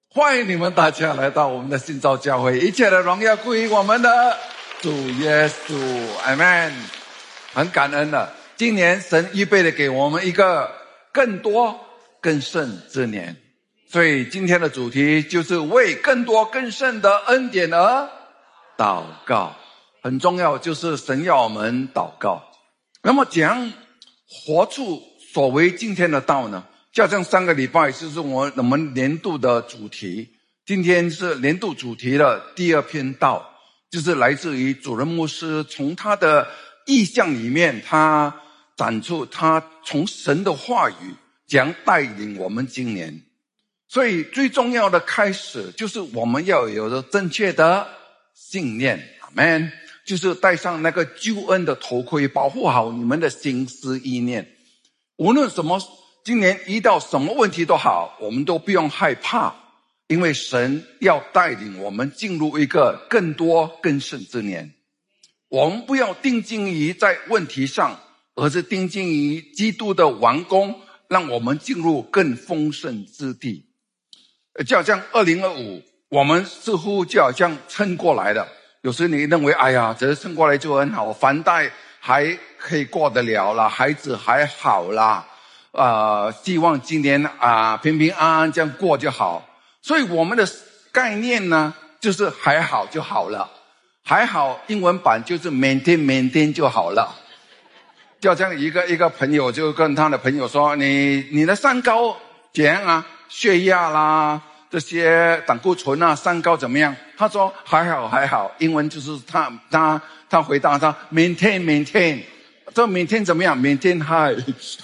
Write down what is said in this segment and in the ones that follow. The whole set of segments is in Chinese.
欢迎你们大家来到我们的新造教会，一切的荣耀归于我们的主耶稣，阿们。很感恩的，今年神预备的给我们一个更多更胜之年，所以今天的主题就是为更多更胜的恩典而祷告。很重要，就是神要我们祷告。那么怎样活出所谓今天的道呢？就像上个礼拜就是我们年度的主题，今天是年度主题的第二篇道，就是来自于主任牧师从他的意象里面，他展出他从神的话语将带领我们今年。所以最重要的开始就是我们要有着正确的信念，阿们，就是戴上那个救恩的头盔，保护好你们的心思意念。无论什么今年遇到什么问题都好，我们都不用害怕，因为神要带领我们进入一个更多更胜之年。我们不要定睛于在问题上，而是定睛于基督的完工，让我们进入更丰盛之地。就好像2025，我们似乎就好像撑过来了。有时你认为哎呀，这撑过来就很好，房贷还可以过得了啦，孩子还好啦，希望今年平平安安这样过就好。所以我们的概念呢，就是还好就好了。还好英文版就是 maintain 就好了。就像一个朋友就跟他的朋友说，你的三高怎样啊？血压啦，这些胆固醇啊，三高怎么样？他说还好。英文就是他回答他 maintain。这 maintain 怎么样？ maintain high。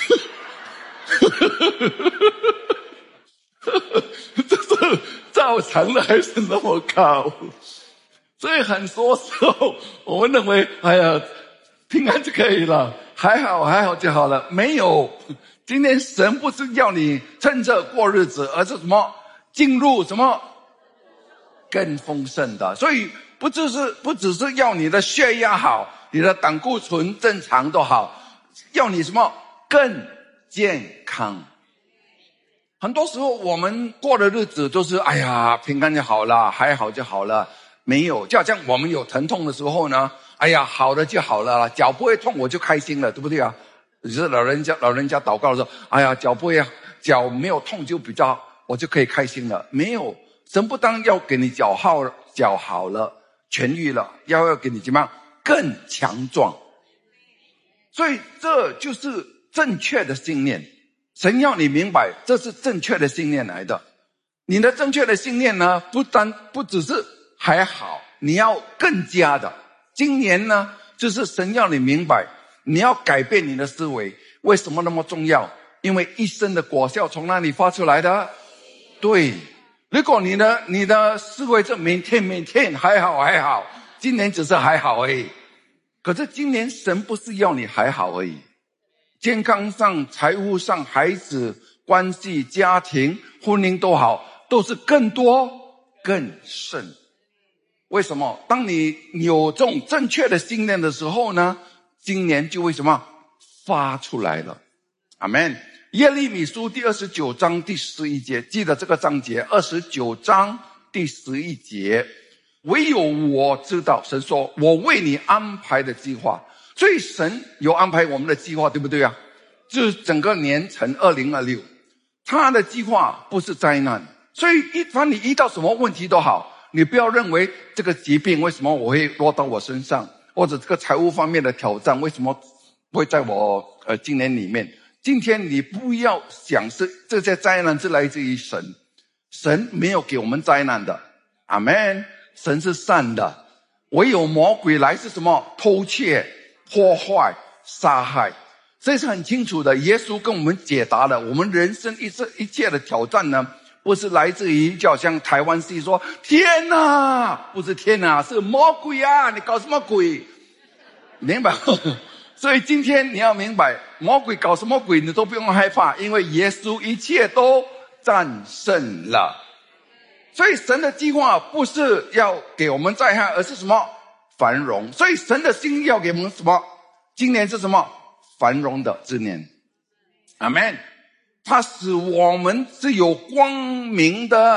这是照常的还是那么高？所以很多时候我们认为哎呀平安就可以了，还好就好了。没有，今天神不是要你趁着过日子，而是什么进入什么更丰盛的。所以不只是要你的血压好，你的胆固醇正常都好，要你什么更健康。很多时候我们过的日子都是哎呀平安就好了，还好就好了。没有，就好像我们有疼痛的时候呢，哎呀好了就好了啦，脚不会痛我就开心了，对不对啊？就是老人家祷告的时候，哎呀脚没有痛就比较我就可以开心了。没有，神不单要给你脚好了痊愈了，要给你怎么样更强壮。所以这就是正确的信念，神要你明白这是正确的信念来的。你的正确的信念呢，不只是还好，你要更加的。今年呢，就是神要你明白，你要改变你的思维。为什么那么重要？因为一生的果效从哪里发出来的？对，如果你的思维是maintain还好，今年只是还好而已。可是今年神不是要你还好而已，健康上、财务上、孩子关系、家庭、婚姻都好，都是更多更胜。为什么？当你有这种正确的信念的时候呢，今年就会什么发出来了。阿们。耶利米书第29章第11节，记得这个章节，29章第11节，唯有我知道，神说我为你安排的计划。所以神有安排我们的计划，对不对啊？就是整个年程2026，他的计划不是灾难。所以凡你遇到什么问题都好，你不要认为这个疾病为什么我会落到我身上，或者这个财务方面的挑战为什么会在我今年里面。今天你不要想是这些灾难是来自于神，神没有给我们灾难的，阿们。神是善的，唯有魔鬼来是什么？偷窃、破坏、杀害。这是很清楚的，耶稣跟我们解答了我们人生一切的挑战呢，不是来自于就好像台湾戏说天哪，不是天哪，是魔鬼啊，你搞什么鬼？明白？所以今天你要明白，魔鬼搞什么鬼你都不用害怕，因为耶稣一切都战胜了。所以神的计划不是要给我们灾害，而是什么？繁荣。所以神的心意要给我们什么？今年是什么？繁荣的之年。阿们。他使我们是有光明的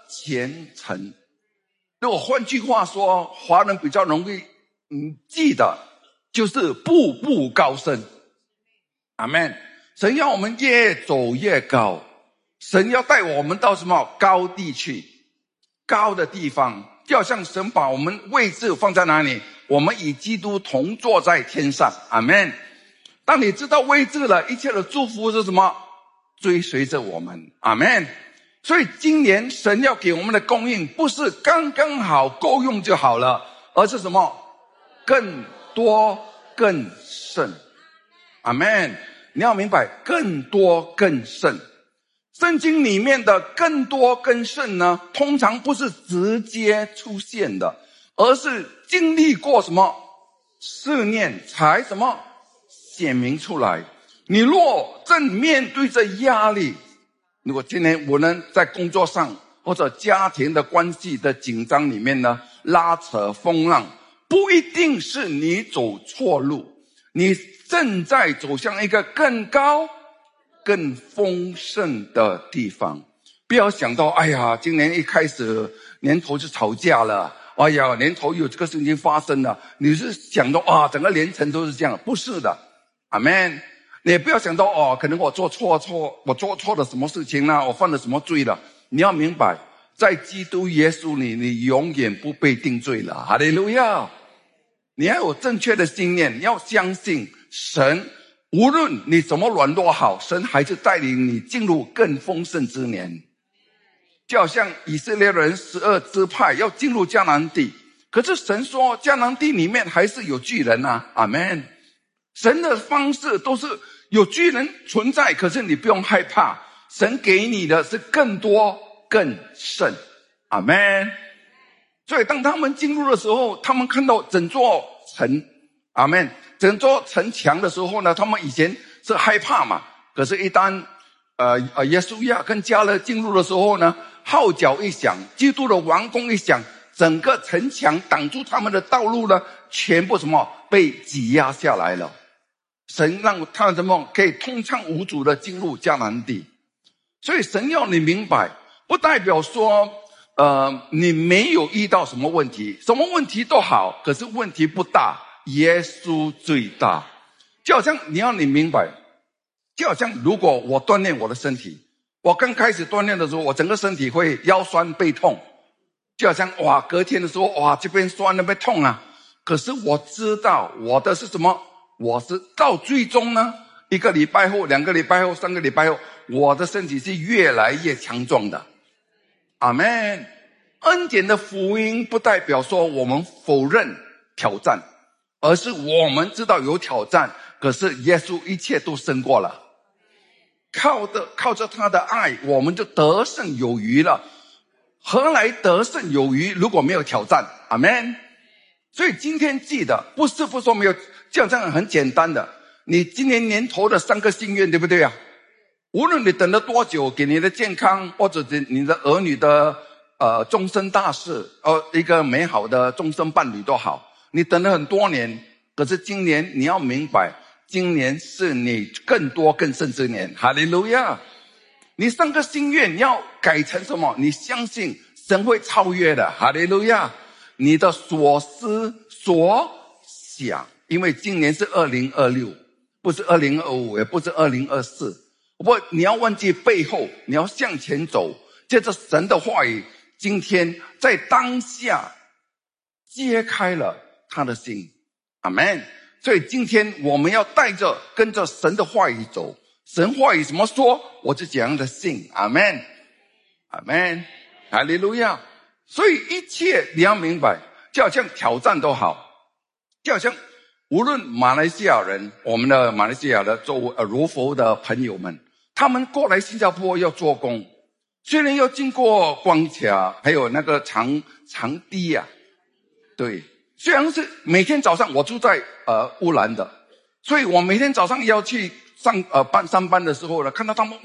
虔诚。如果换句话说，华人比较容易记得，就是步步高升。阿们。神要我们越走越高，神要带我们到什么高地去，高的地方，就好像神把我们位置放在哪里，我们与基督同坐在天上。阿们。当你知道位置了，一切的祝福是什么？追随着我们。阿们。所以今年神要给我们的供应不是刚刚好够用就好了，而是什么？更多更甚。阿们。你要明白，更多更甚。圣经里面的更多更甚呢，通常不是直接出现的，而是经历过什么试炼才什么显明出来。你若正面对着压力，如果今天我们在工作上或者家庭的关系的紧张里面呢，拉扯风浪，不一定是你走错路，你正在走向一个更高更丰盛的地方。不要想到哎呀，今年一开始年头就吵架了，哎呀，年头有这个事情发生了，你是想到整个年程都是这样，不是的。阿们。你也不要想到可能我做错了什么事情呢，我犯了什么罪了。你要明白，在基督耶稣里，你永远不被定罪了。哈利路亚。你要有正确的信念，你要相信神，无论你怎么软弱好，神还是带领你进入更丰盛之年。就好像以色列人12支派要进入迦南地，可是神说迦南地里面还是有巨人啊。阿们。神的方式都是有巨人存在，可是你不用害怕，神给你的是更多更甚。阿们。所以当他们进入的时候，他们看到整座城，阿们，整座城墙的时候呢，他们以前是害怕嘛，可是一旦耶稣亚跟加勒进入的时候呢，号角一响，基督的王宫一响，整个城墙挡住他们的道路呢，全部什么被挤压下来了。神让他怎么可以通畅无阻的进入迦南地。所以神要你明白，不代表说你没有遇到什么问题，什么问题都好，可是问题不大，耶稣最大。就好像你要你明白，就好像如果我锻炼我的身体，我刚开始锻炼的时候，我整个身体会腰酸背痛，就好像隔天的时候这边酸那边痛啊。可是我知道我的是什么，我是到最终呢，1个礼拜后2个礼拜后3个礼拜后，我的身体是越来越强壮的。阿们。恩典的福音不代表说我们否认挑战，而是我们知道有挑战，可是耶稣一切都胜过了，靠着他的爱，我们就得胜有余了。何来得胜有余，如果没有挑战？阿们。所以今天记得，不是说没有，这样很简单的。你今年年头的3个心愿，对不对啊？无论你等了多久，给你的健康或者你的儿女的终身大事，一个美好的终身伴侣都好，你等了很多年，可是今年你要明白，今年是你更多更甚之年。哈利路亚。你3个心愿你要改成什么？你相信神会超越的。哈利路亚。你的所思所想，因为今年是2026，不是2025，也不是2024。不过你要忘记背后，你要向前走，借着神的话语，今天在当下揭开了他的心。阿们。所以今天我们要跟着神的话语走，神话语怎么说，我就怎样的信。阿们。阿们。哈利路亚。所以一切你要明白，就好像挑战都好，就好像无论马来西亚人，我们的马来西亚的柔佛的朋友们，他们过来新加坡要做工，虽然要经过关卡，还有那个长堤啊，对，虽然是每天早上我住在乌兰的，所以我每天早上要去上班的时候呢，看到他们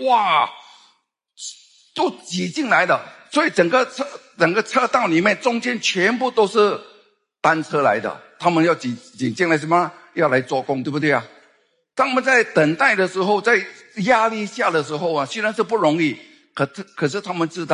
都挤进来的，所以整个车道里面中间全部都是单车来的，他们要挤进来什么？要来做工，对不对啊？当我们在等待的时候，在压力下的时候啊，虽然是不容易，可是他们知道，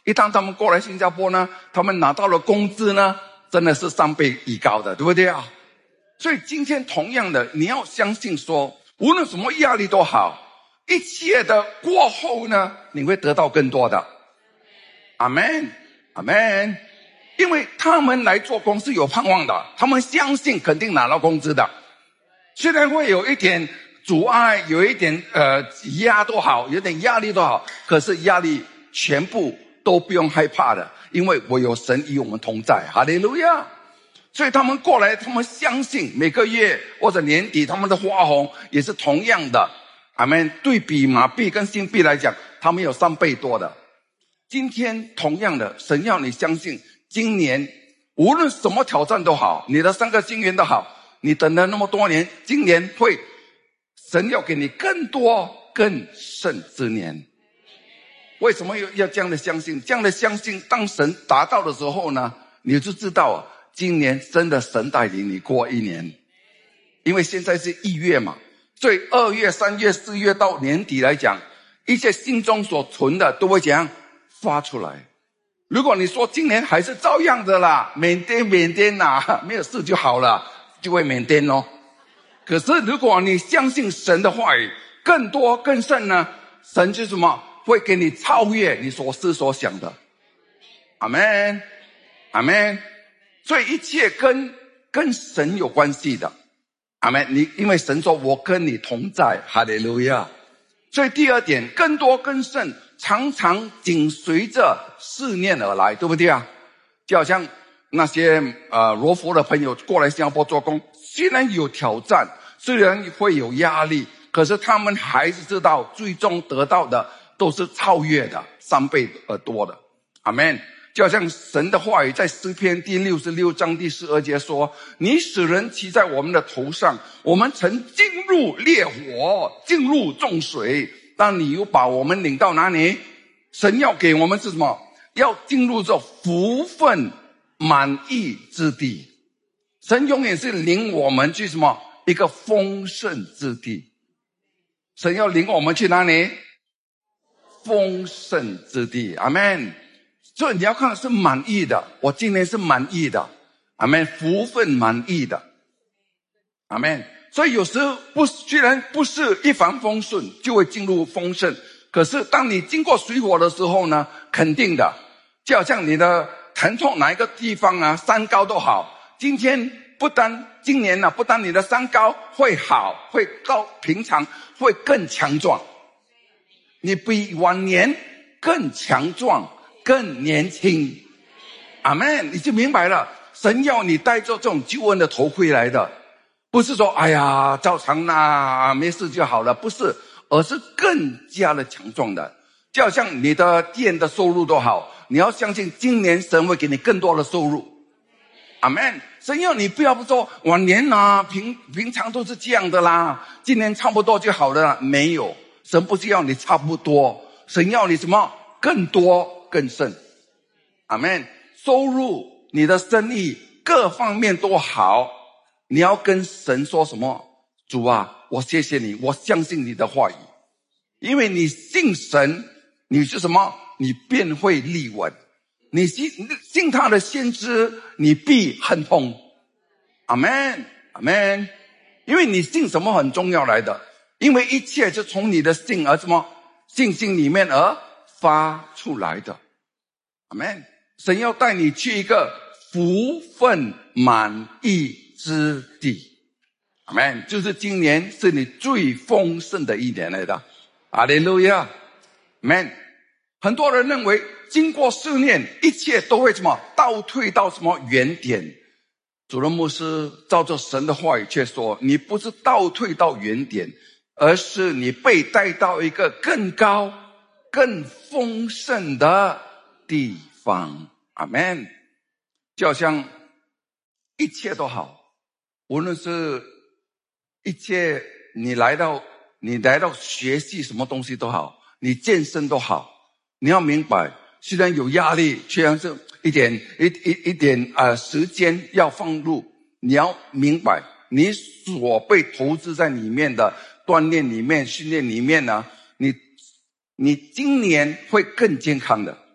一旦他们过来新加坡呢，他们拿到了工资呢，真的是3倍以高的，对不对啊？所以今天同样的，你要相信说，无论什么压力都好，一切的过后呢，你会得到更多的。阿们，阿们。因为他们来做工是有盼望的，他们相信肯定拿到工资的。虽然会有一点阻碍，有一点压都好，有点压力都好，可是压力全部都不用害怕的，因为我有神与我们同在。哈利路亚。所以他们过来，他们相信每个月或者年底他们的花红也是同样的。阿们。对比马币跟新币来讲，他们有3倍多的。今天同样的，神要你相信，今年无论什么挑战都好，你的3个心愿都好，你等了那么多年，今年会神要给你更多更胜之年。为什么要这样的相信？这样的相信，当神达到的时候呢，你就知道今年真的神带领你过一年。因为现在是1月嘛，所以2月、3月、4月到年底来讲，一切心中所存的都会怎样发出来。如果你说今年还是照样的啦，缅甸啦，没有事就好了，就会缅甸咯。可是如果你相信神的话语，更多更胜呢，神就什么会给你超越你所思所想的。阿们，阿们。所以一切跟神有关系的。阿们。因为神说我跟你同在，哈利路亚。所以第二点，更多更胜常常紧随着试炼而来，对不对啊？就好像那些罗佛的朋友过来新加坡做工，虽然有挑战，虽然会有压力，可是他们还是知道最终得到的都是超越的，3倍多的。阿们。就好像神的话语在诗篇第66章第12节说，你使人骑在我们的头上，我们曾进入烈火，进入重水，但你又把我们领到哪里？神要给我们是什么？要进入这福分满溢之地。神永远是领我们去什么？一个丰盛之地。神要领我们去哪里？丰盛之地。阿们。所以你要看的是满意的，我今年是满意的。阿们。福分满意的。阿们。所以有时虽然不是一帆风顺就会进入丰盛，可是当你经过水火的时候呢，肯定的，就好像你的疼痛哪一个地方啊，三高都好，今年呢，不单你的三高会好，会到平常会更强壮，你比往年更强壮更年轻。阿们。你就明白了，神要你戴着这种救恩的头盔来的，不是说哎呀照常啦，没事就好了，不是，而是更加的强壮的。就好像你的店的收入都好，你要相信今年神会给你更多的收入。阿们。神要你不要说往年啊平常都是这样的啦，今年差不多就好了啦。没有，神不是要你差不多，神要你什么？更多更胜。阿们。收入，你的生意各方面都好，你要跟神说什么？主啊，我谢谢你，我相信你的话语。因为你信神，你是什么？你便会立稳。你信他的先知，你必亨通。阿们，阿们。因为你信什么很重要来的，因为一切就从你的信而什么？信心里面而发出来的。阿们。神要带你去一个福分满溢之地。阿们。就是今年是你最丰盛的一年来的。哈利路亚。阿们。很多人认为经过试炼，一切都会什么？倒退到什么原点。主任牧师照着神的话语却说，你不是倒退到原点，而是你被带到一个更高更丰盛的地方。阿们。就好像一切都好，无论是一切你来到学习什么东西都好，你健身都好，你要明白，虽然有压力，虽然是一点时间要放入，你要明白，你所被投资在里面的锻炼里面、训练里面呢，你今年会更健康的。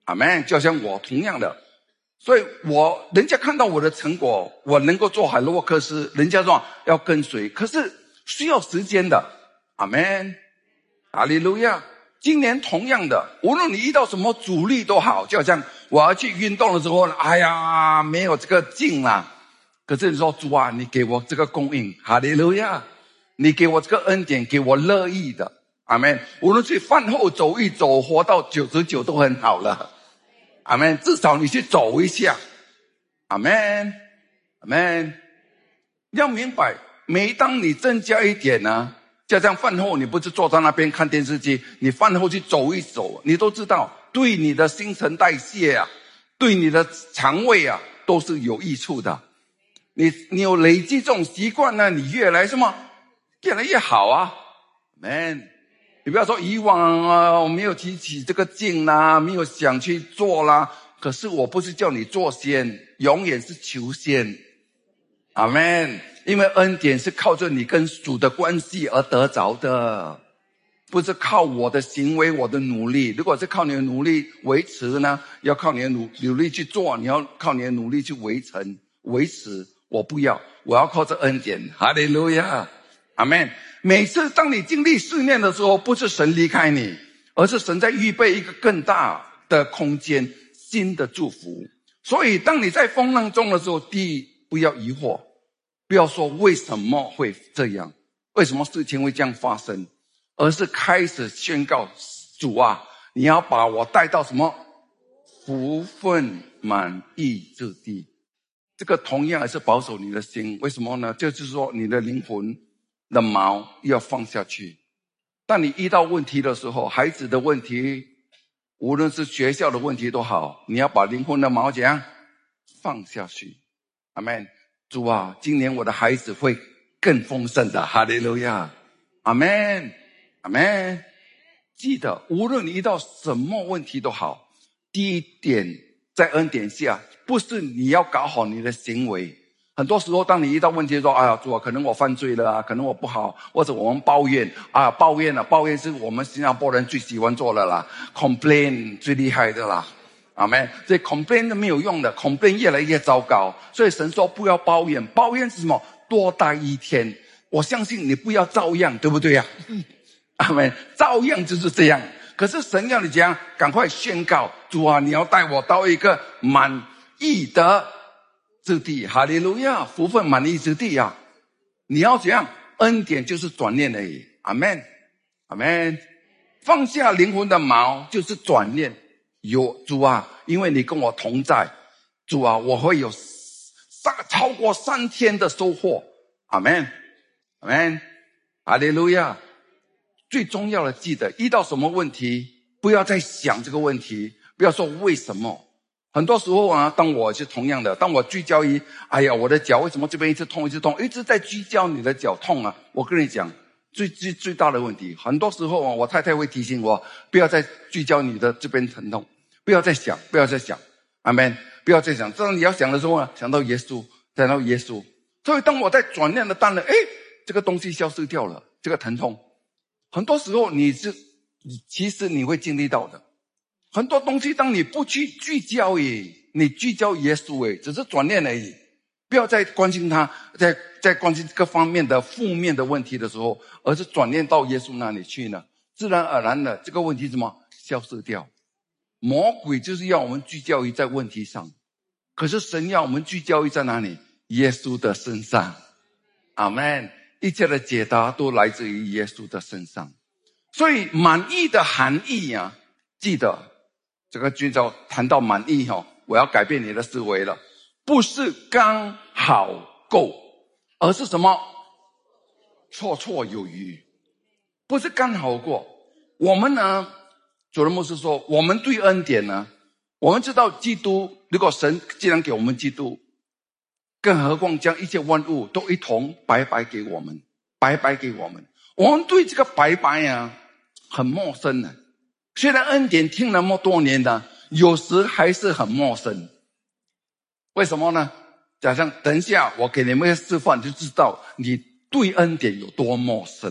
阿们，就像我同样的，所以人家看到我的成果，我能够做海洛克斯，人家说要跟随，可是需要时间的。阿们，哈利路亚。今年同样的，无论你遇到什么阻力都好，就好像我要去运动的时候，哎呀，没有这个劲啦。可是你说主啊，你给我这个供应，哈利路亚，你给我这个恩典，给我乐意的。阿们，无论去饭后走一走，活到99都很好了。阿们，至少你去走一下。阿们，阿们，要明白，每当你增加一点呢，就像饭后你不是坐在那边看电视机，你饭后去走一走，你都知道对你的新陈代谢啊，对你的肠胃啊都是有益处的。你有累积这种习惯呢，你越来越好啊。Amen。你不要说以往啊，我没有提起这个劲啦，没有想去做啦。可是我不是叫你做先，永远是求先。阿们。因为恩典是靠着你跟主的关系而得着的，不是靠我的行为我的努力。如果是靠你的努力维持呢，要靠你的努力去做，你要靠你的努力去维持。我不要，我要靠着恩典。哈利路亚，阿们。每次当你经历试炼的时候，不是神离开你，而是神在预备一个更大的空间，新的祝福。所以当你在风浪中的时候，第一，不要疑惑，不要说为什么会这样，为什么事情会这样发生，而是开始宣告，主啊，你要把我带到什么福分满意之地。这个同样也是保守你的心。为什么呢？就是说你的灵魂的锚要放下去。当你遇到问题的时候，孩子的问题，无论是学校的问题都好，你要把灵魂的锚怎样放下去。阿们。主啊，今年我的孩子会更丰盛的。哈利路亚，阿们，阿们。记得无论你遇到什么问题都好，第一点，在恩典下，不是你要搞好你的行为。很多时候当你遇到问题说，哎呀，主啊，可能我犯罪了啊，可能我不好，或者我们抱怨啊，抱怨是我们新加坡人最喜欢做的啦， complain 最厉害的啦。阿们。所以 complain 都没有用的， complain 越来越糟糕。所以神说不要抱怨，抱怨是什么？多待一天。我相信你不要照样，对不对呀？阿们。照样就是这样。可是神要你怎样？赶快宣告，主啊，你要带我到一个满意的之地。哈利路亚，福分满意之地啊！你要怎样？恩典就是转念而已。阿们，阿们。放下灵魂的锚就是转念。有主啊，因为你跟我同在，主啊，我会有超过3天的收获。阿们，阿们，哈利路亚。最重要的，记得遇到什么问题，不要再想这个问题，不要说为什么。很多时候啊，当我是同样的，当我聚焦于，哎呀，我的脚为什么这边一直痛，一直在聚焦你的脚痛啊。我跟你讲，最大的问题，很多时候啊，我太太会提醒我，不要再聚焦你的这边疼痛，不要再想，阿们，不要再想。当你要想的时候呢，想到耶稣。所以当我在转念的当然，这个东西消失掉了，这个疼痛。很多时候其实你会经历到的。很多东西当你不去聚焦你聚焦耶稣只是转念而已，不要再关心他，在关心各方面的负面的问题的时候，而是转念到耶稣那里去呢，自然而然的这个问题怎么消失掉。魔鬼就是要我们聚焦于在问题上，可是神要我们聚焦于在哪里？耶稣的身上。阿们。一切的解答都来自于耶稣的身上。所以满意的含义啊，记得这个君主谈到满意我要改变你的思维了，不是刚好够，而是什么？绰绰有余。不是刚好过。我们呢，主任牧师说，我们对恩典呢，我们知道基督，如果神既然给我们基督，更何况将一切万物都一同白白给我们。我们对这个白白啊很陌生的。虽然恩典听那么多年的，有时还是很陌生。为什么呢？假设等一下我给你们一个示范，就知道你对恩典有多陌生。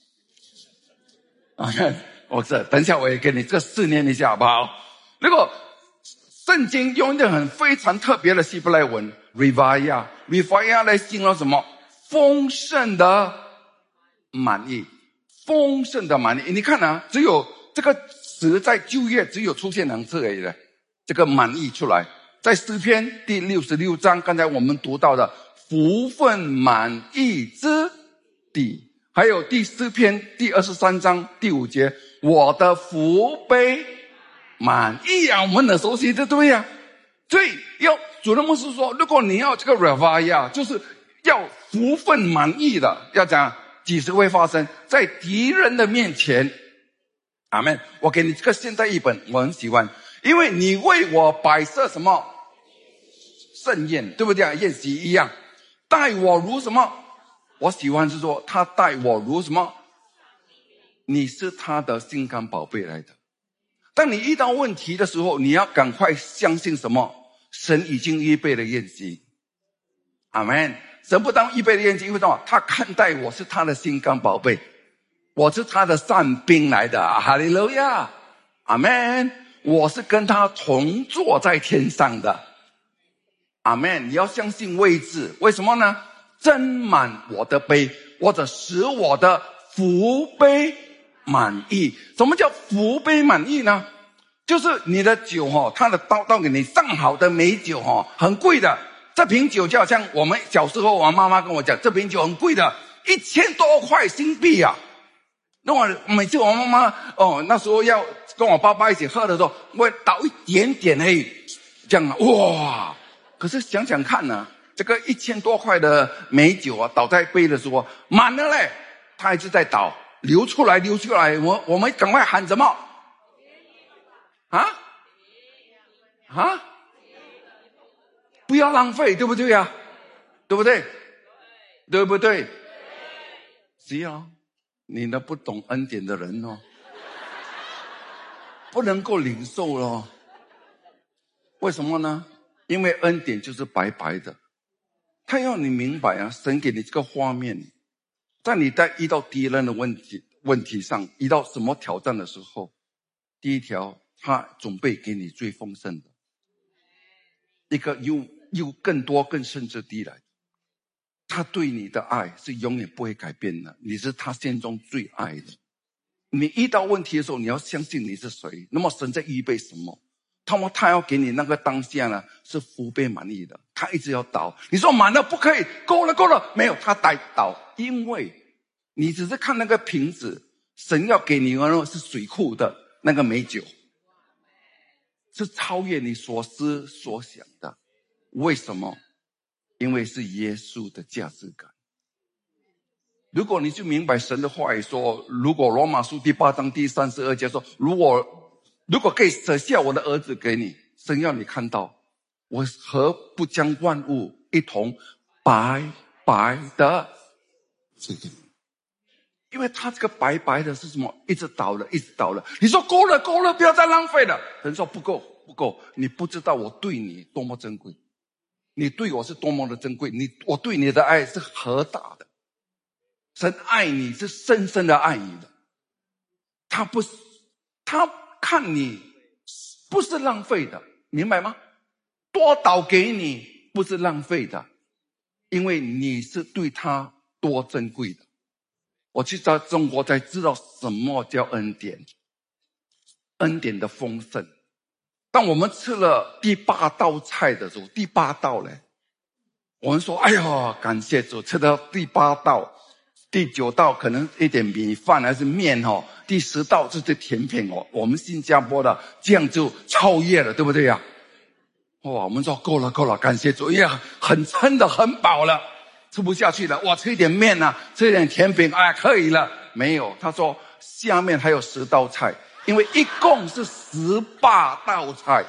等一下我也给你这个试验一下好不好？如果圣经用一个非常特别的希伯来文 Revaya 来形容什么？丰盛的满意。丰盛的满意。你看啊，只有这个词在旧约只有出现2次而已的，这个满意出来。在诗篇第66章，刚才我们读到的福分满意之地，还有第诗篇第23章第5节，我的福杯满意啊，我们很熟悉，对不对啊？所以主的牧师说，如果你要这个 Revaya， 就是要福分满意的，要讲几时会发生？在敌人的面前。阿们。我给你这个现代译本，我很喜欢，因为你为我摆设什么盛宴，对不对啊？宴席一样，待我如什么？我喜欢是说他待我如什么？你是他的心肝宝贝来的。当你遇到问题的时候，你要赶快相信什么？神已经预备了宴席。阿们。神不当预备的宴席，因为什么？他看待我是他的心肝宝贝，我是他的善兵来的。哈利路亚，阿们。我是跟他同坐在天上的。阿们。你要相信位置，为什么呢？斟满我的杯，或者使我的福杯满意。什么叫福杯满意呢？就是你的酒他的倒给你上好的美酒很贵的。这瓶酒就好像我们小时候，我妈妈跟我讲，这瓶酒很贵的，1000多块新币啊。那我每次我妈妈那时候要跟我爸爸一起喝的时候，我会倒一点点而已，这样哇。可是想想看呢，这个1000多块的美酒啊，倒在杯的时候满了嘞，他一直在倒，流出来。我们赶快喊什么？不要浪费，对不对啊？对不对？对不对？是啊，你呢不懂恩典的人不能够领受咯。为什么呢？因为恩典就是白白的。他要你明白啊，神给你这个画面，在你遇到敌人的问题上，遇到什么挑战的时候，第一条，他准备给你最丰盛的一个又更多更深之地来。他对你的爱是永远不会改变的，你是他心中最爱的。你遇到问题的时候，你要相信你是谁，那么神在预备什么，他要给你那个当下呢，是福杯满意的。他一直要倒，你说满了不可以，够了，没有，他倒，因为你只是看那个瓶子，神要给你的是水库的那个美酒，是超越你所思所想的。为什么？因为是耶稣的价值感。如果你就明白神的话语说，如果罗马书第8章第32节说，如果可以舍下我的儿子给你，神要你看到，我何不将万物一同白白的赐给你？因为他这个白白的是什么？一直倒了。你说够了，不要再浪费了。神说不够，你不知道我对你多么珍贵，你对我是多么的珍贵，我对你的爱是何大的。神爱你是深深的爱你的，他看你不是浪费的，明白吗？多倒给你不是浪费的，因为你是对他多珍贵的。我去到中国才知道什么叫恩典，恩典的丰盛。当我们吃了第8道菜的时候，第8道嘞，我们说哎呀感谢主，吃到第8道，第9道可能一点米饭还是面第10道就是甜品我们新加坡的这样就超越了，对不对呀？我们说够了，感谢主呀，很撑的很饱了，吃不下去了，我吃一点面啊，吃一点甜品可以了。没有，他说下面还有10道菜，因为一共是18道菜，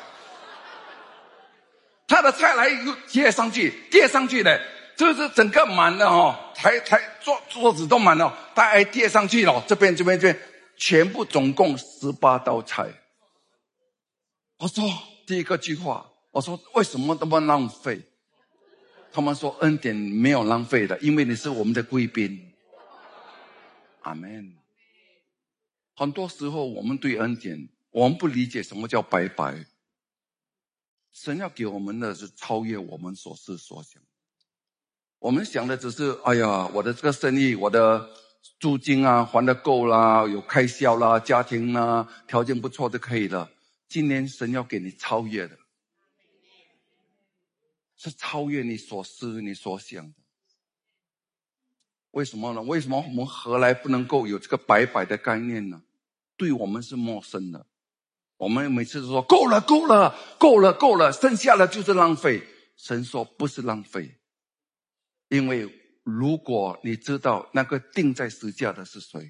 他的菜来又接上去的，就是整个满了桌子都满了，他还贴上去了，这边全部总共18道菜。我说第一个句话，我说为什么那么浪费？他们说恩典没有浪费的，因为你是我们的贵宾。阿们。很多时候我们对恩典，我们不理解什么叫白白。 神要给我们的是超越我们所思所想。我们想的只是，哎呀，我的这个生意，我的租金啊还得够啦，有开销啦，家庭啦，条件不错就可以了。今年神要给你超越的，是超越你所思你所想的。为什么呢？为什么我们何来不能够有这个白白的概念呢？对我们是陌生的。我们每次都说够了够了够了够了，剩下的就是浪费。神说不是浪费，因为如果你知道那个钉在十字架的是谁，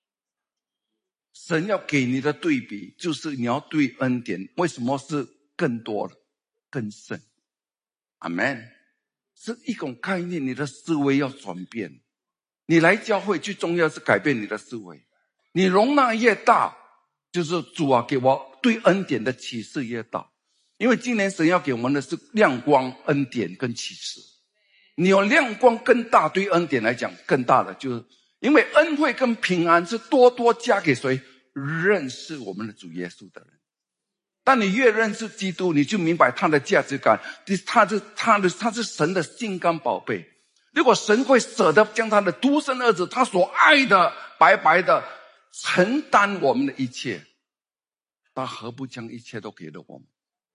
神要给你的对比就是你要对恩典。为什么是更多的更深？阿们。是一种概念，你的思维要转变。你来教会最重要是改变你的思维，你容纳越大，就是主啊给我对恩典的启示越大。因为今年神要给我们的是亮光、恩典跟启示。你有亮光更大，对恩典来讲更大的，就是因为恩惠跟平安是多多加给谁？认识我们的主耶稣的人。当你越认识基督，你就明白他的价值感，他是神的心肝宝贝。如果神会舍得将他的独生儿子，他所爱的白白的承担我们的一切，他何不将一切都给了我们？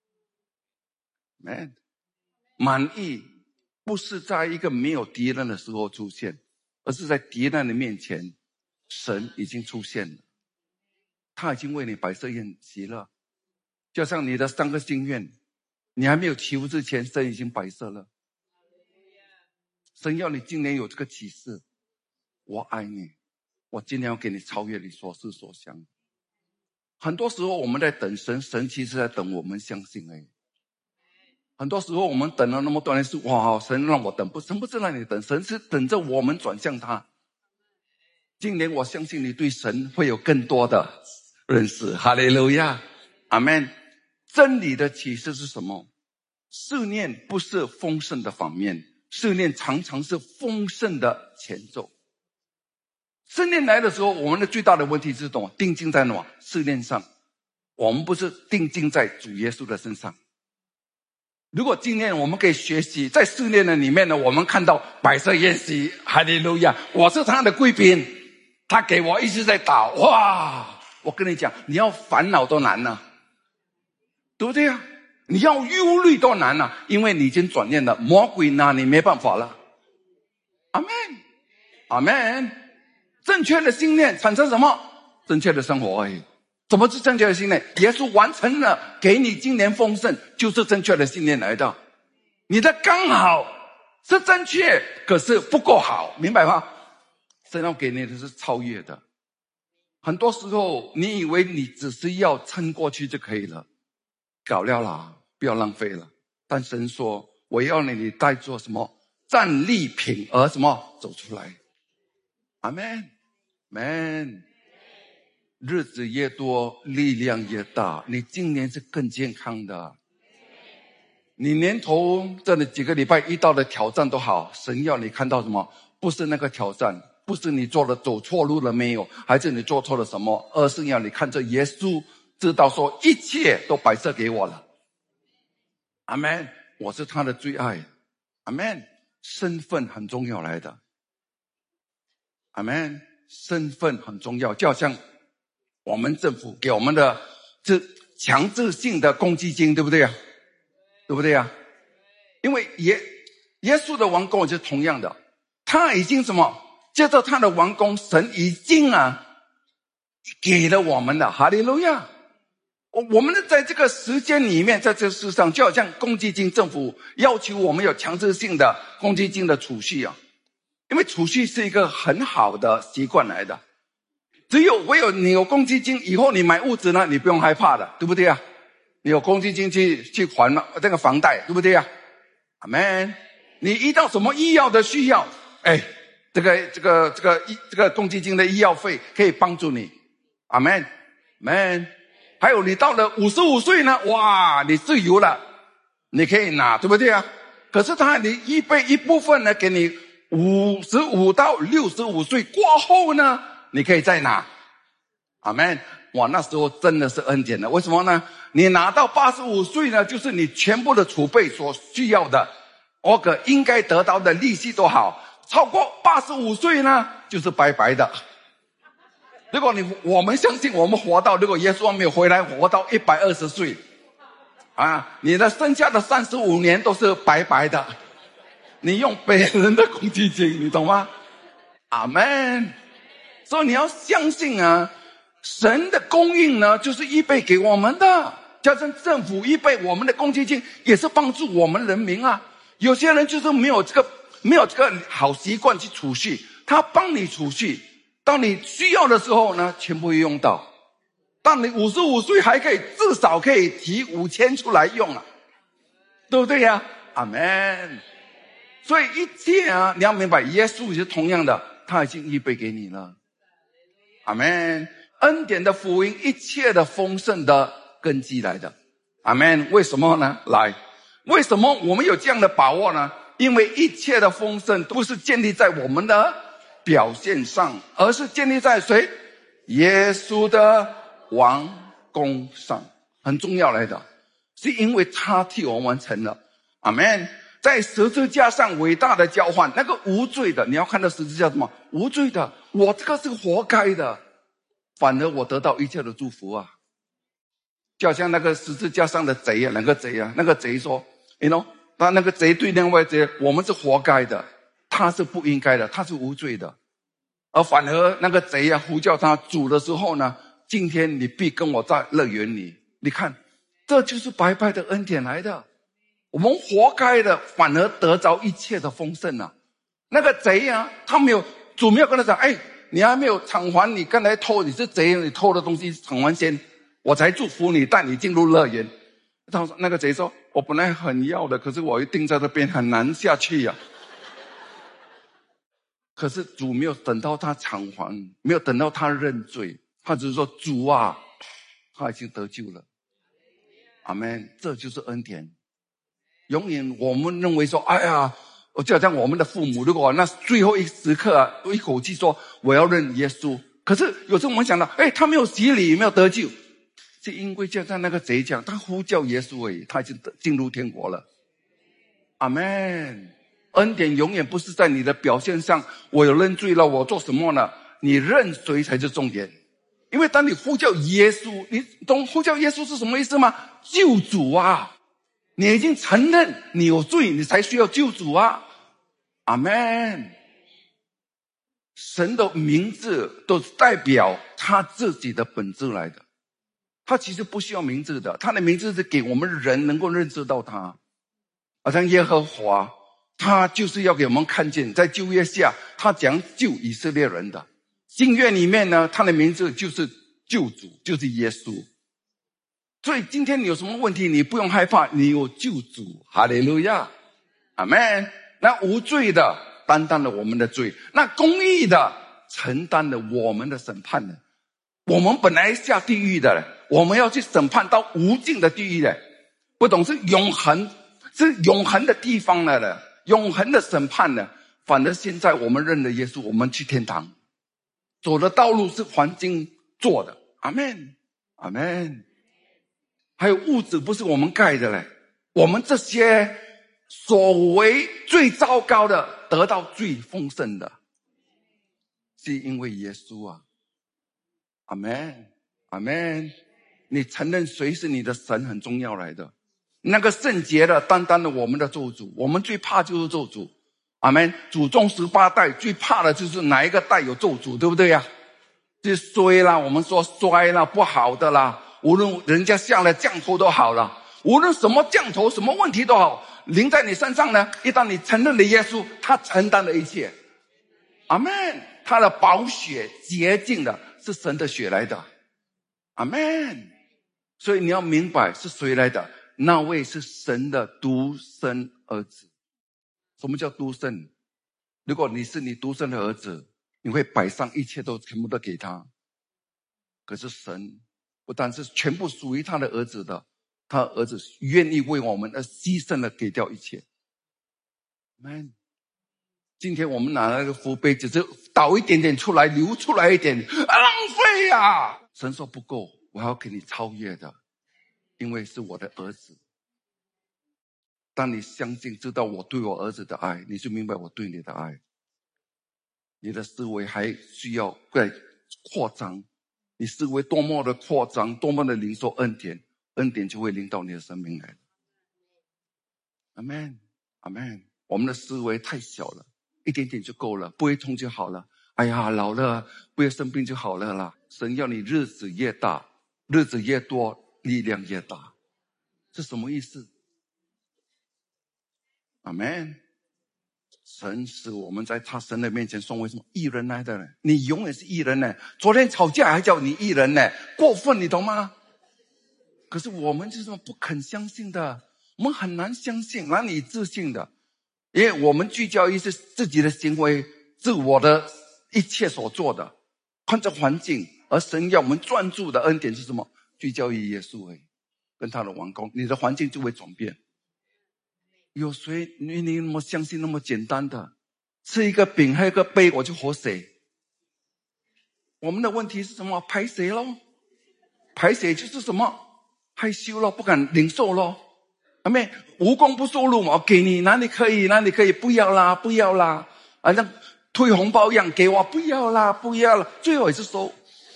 Man， 满意不是在一个没有敌人的时候出现，而是在敌人的面前，神已经出现了。他已经为你摆设宴席了，就像你的3个心愿，你还没有祈福之前，神已经摆设了。神要你今年有这个启示，我爱你，我今年要给你超越你所思所想。很多时候我们在等神，神其实在等我们相信而已。很多时候我们等了那么多年，是哇，神让我等，神不是让你等，神是等着我们转向他。今年我相信你对神会有更多的认识。哈利路亚，阿们。真理的启示是什么？试炼不是丰盛的反面，试炼常常是丰盛的前奏。试炼来的时候，我们的最大的问题是什么？定睛在什么？试炼上。我们不是定睛在主耶稣的身上。如果今天我们可以学习，在试炼的里面呢，我们看到摆设宴席，哈利路亚，我是他的贵宾，他给我一直在打，哇！我跟你讲，你要烦恼都难了，对不对啊？你要忧虑都难了，因为你已经转念了，魔鬼拿你没办法了。阿们，阿们。正确的信念产生什么？正确的生活而已。怎么是正确的信念？耶稣完成了，给你今年丰盛，就是正确的信念来的。你的刚好是正确，可是不够好，明白吗？神要给你的是超越的。很多时候你以为你只是要撑过去就可以了，搞了啦，不要浪费了。但神说，我要你带做什么？站立品而什么？走出来。阿们，们。日子越多，力量越大。你今年是更健康的。你年头这里几个礼拜遇到的挑战都好，神要你看到什么？不是那个挑战，不是你做了走错路了没有，还是你做错了什么，而是要你看着耶稣，知道说一切都摆设给我了。阿们，我是他的最爱。阿们，身份很重要来的。阿们，身份很重要，就好像我们政府给我们的这强制性的公积金，对不对啊？对不对啊？因为耶稣的完工就是同样的，他已经什么？接着他的完工，神已经给了我们了。哈利路亚！我们在这个时间里面，在这个世上，就好像公积金，政府要求我们有强制性的公积金的储蓄啊，因为储蓄是一个很好的习惯来的。只有你有公积金，以后你买屋子呢，你不用害怕的，对不对啊？你有公积金去还这个房贷，对不对啊？阿们。你遇到什么医药的需要，这个公积金的医药费可以帮助你。阿们，们。还有你到了55岁呢，哇，你自由了，你可以拿，对不对啊？可是你预备一部分呢，给你55到65岁过后呢，你可以再拿。阿们。 哇，那时候真的是恩典了。为什么呢？你拿到85岁呢，就是你全部的储备所需要的，应该得到的利息都好。超过85岁呢，就是白白的。如果我们相信我们活到，如果耶稣没有回来，活到120岁，你的剩下的35年都是白白的。你用别人的公积金，你懂吗？阿们。所以你要相信啊，神的供应呢，就是预备给我们的，加上政府预备我们的公积金，也是帮助我们人民啊。有些人就是没有这个好习惯去储蓄，他帮你储蓄，当你需要的时候呢，全部会用到。当你55岁还可以至少可以提5000出来用啊，对不对呀？阿们。所以一切啊，你要明白，耶稣也是同样的，他已经预备给你了。阿们。恩典的福音，一切的丰盛的根基来的。阿们。为什么呢？为什么我们有这样的把握呢？因为一切的丰盛不是建立在我们的表现上，而是建立在谁？耶稣的完工上，很重要来的，是因为他替我们完成了。阿们。在十字架上伟大的交换，那个无罪的，你要看到十字架什么？无罪的，我这个是活该的，反而我得到一切的祝福啊！就好像那个十字架上的贼啊，那个贼说 ，you know， 他那个贼对另外贼，我们是活该的，他是不应该的，他是无罪的，而反而那个贼啊呼叫他主的时候呢，今天你必跟我在乐园里。你看，这就是白白的恩典来的。我们活该的，反而得着一切的丰盛啊！那个贼啊，主没有跟他讲，你还没有偿还你刚才偷，你是贼，你偷的东西偿还先，我才祝福你，带你进入乐园。那个贼说，我本来很要的，可是我一定在这边很难下去呀。可是主没有等到他偿还，没有等到他认罪，他只是说，主啊，他已经得救了。阿们。这就是恩典。永远我们认为说，就好像我们的父母，如果那最后一时刻一口气说我要认耶稣，可是有时候我们想到，他没有洗礼，没有得救，是因为就像那个贼讲，他呼叫耶稣而已，他已经进入天国了。阿们。恩典永远不是在你的表现上，我有认罪了，我做什么呢？你认谁才是重点。因为当你呼叫耶稣，你懂呼叫耶稣是什么意思吗？救主啊！你已经承认你有罪，你才需要救主啊！阿们。神的名字都代表他自己的本质来的，他其实不需要名字的，他的名字是给我们人能够认识到他。好像耶和华，他就是要给我们看见，在旧约下他讲救以色列人的，新约里面呢，他的名字就是救主，就是耶稣。所以今天你有什么问题，你不用害怕，你有救主。哈利路亚。阿们。那无罪的担当了我们的罪，那公义的承担了我们的审判呢。我们本来下地狱的，我们要去审判到无尽的地狱的，不懂是永恒的地方来的，永恒的审判呢。反而现在我们认了耶稣，我们去天堂，走的道路是黄金做的。阿们。阿们。还有物质不是我们盖的嘞，我们这些所谓最糟糕的得到最丰盛的，是因为耶稣啊。阿们。阿们。你承认谁是你的神很重要来的，那个圣洁的担当了我们的咒诅，我们最怕就是咒诅。阿们。祖宗18代最怕的就是哪一个代有咒诅，对不对呀？就衰啦，我们说衰啦，不好的啦，无论人家下了降头都好了，无论什么降头什么问题都好，临在你身上呢，一旦你承认了耶稣，他承担了一切。阿们。他的宝血洁净的，是神的血来的。阿们。所以你要明白是谁来的，那位是神的独生儿子。什么叫独生？如果你是你独生的儿子，你会摆上一切都全部都给他。可是神不但是全部属于他的儿子的，他儿子愿意为我们而牺牲了，给掉一切。Amen。今天我们拿那个福杯，只是倒一点点出来，流出来一点，浪费啊！ 神说不够，我要给你超越的，因为是我的儿子。当你相信知道我对我儿子的爱，你就明白我对你的爱。你的思维还需要再扩张，你思维多么的扩张，多么的领受恩典，恩典就会临到你的生命来。阿们，阿们。我们的思维太小了，一点点就够了，不会痛就好了。哎呀，老了不要生病就好了啦。神要你日子越大，日子越多，力量越大。这什么意思？阿们。神是我们在他神的面前送为什么义人来的呢？你永远是义人呢。昨天吵架还叫你义人呢，过分，你懂吗？可是我们就是不肯相信的，我们很难相信，难以置信的，因为我们聚焦于是自己的行为，自我的一切所做的，看着环境，而神要我们专注的恩典是什么？聚焦于耶稣而已，跟他的王宫，你的环境就会转变。有谁你那么相信那么简单的？吃一个饼喝一个杯我就活谁？我们的问题是什么？排谁咯？排谁就是什么？害羞咯，不敢领受咯。阿妹，无功不受禄嘛，我给你哪里可以，哪里可以，不要啦，不要啦，好像推红包一样给我，不要啦，不要啦，最后也是收。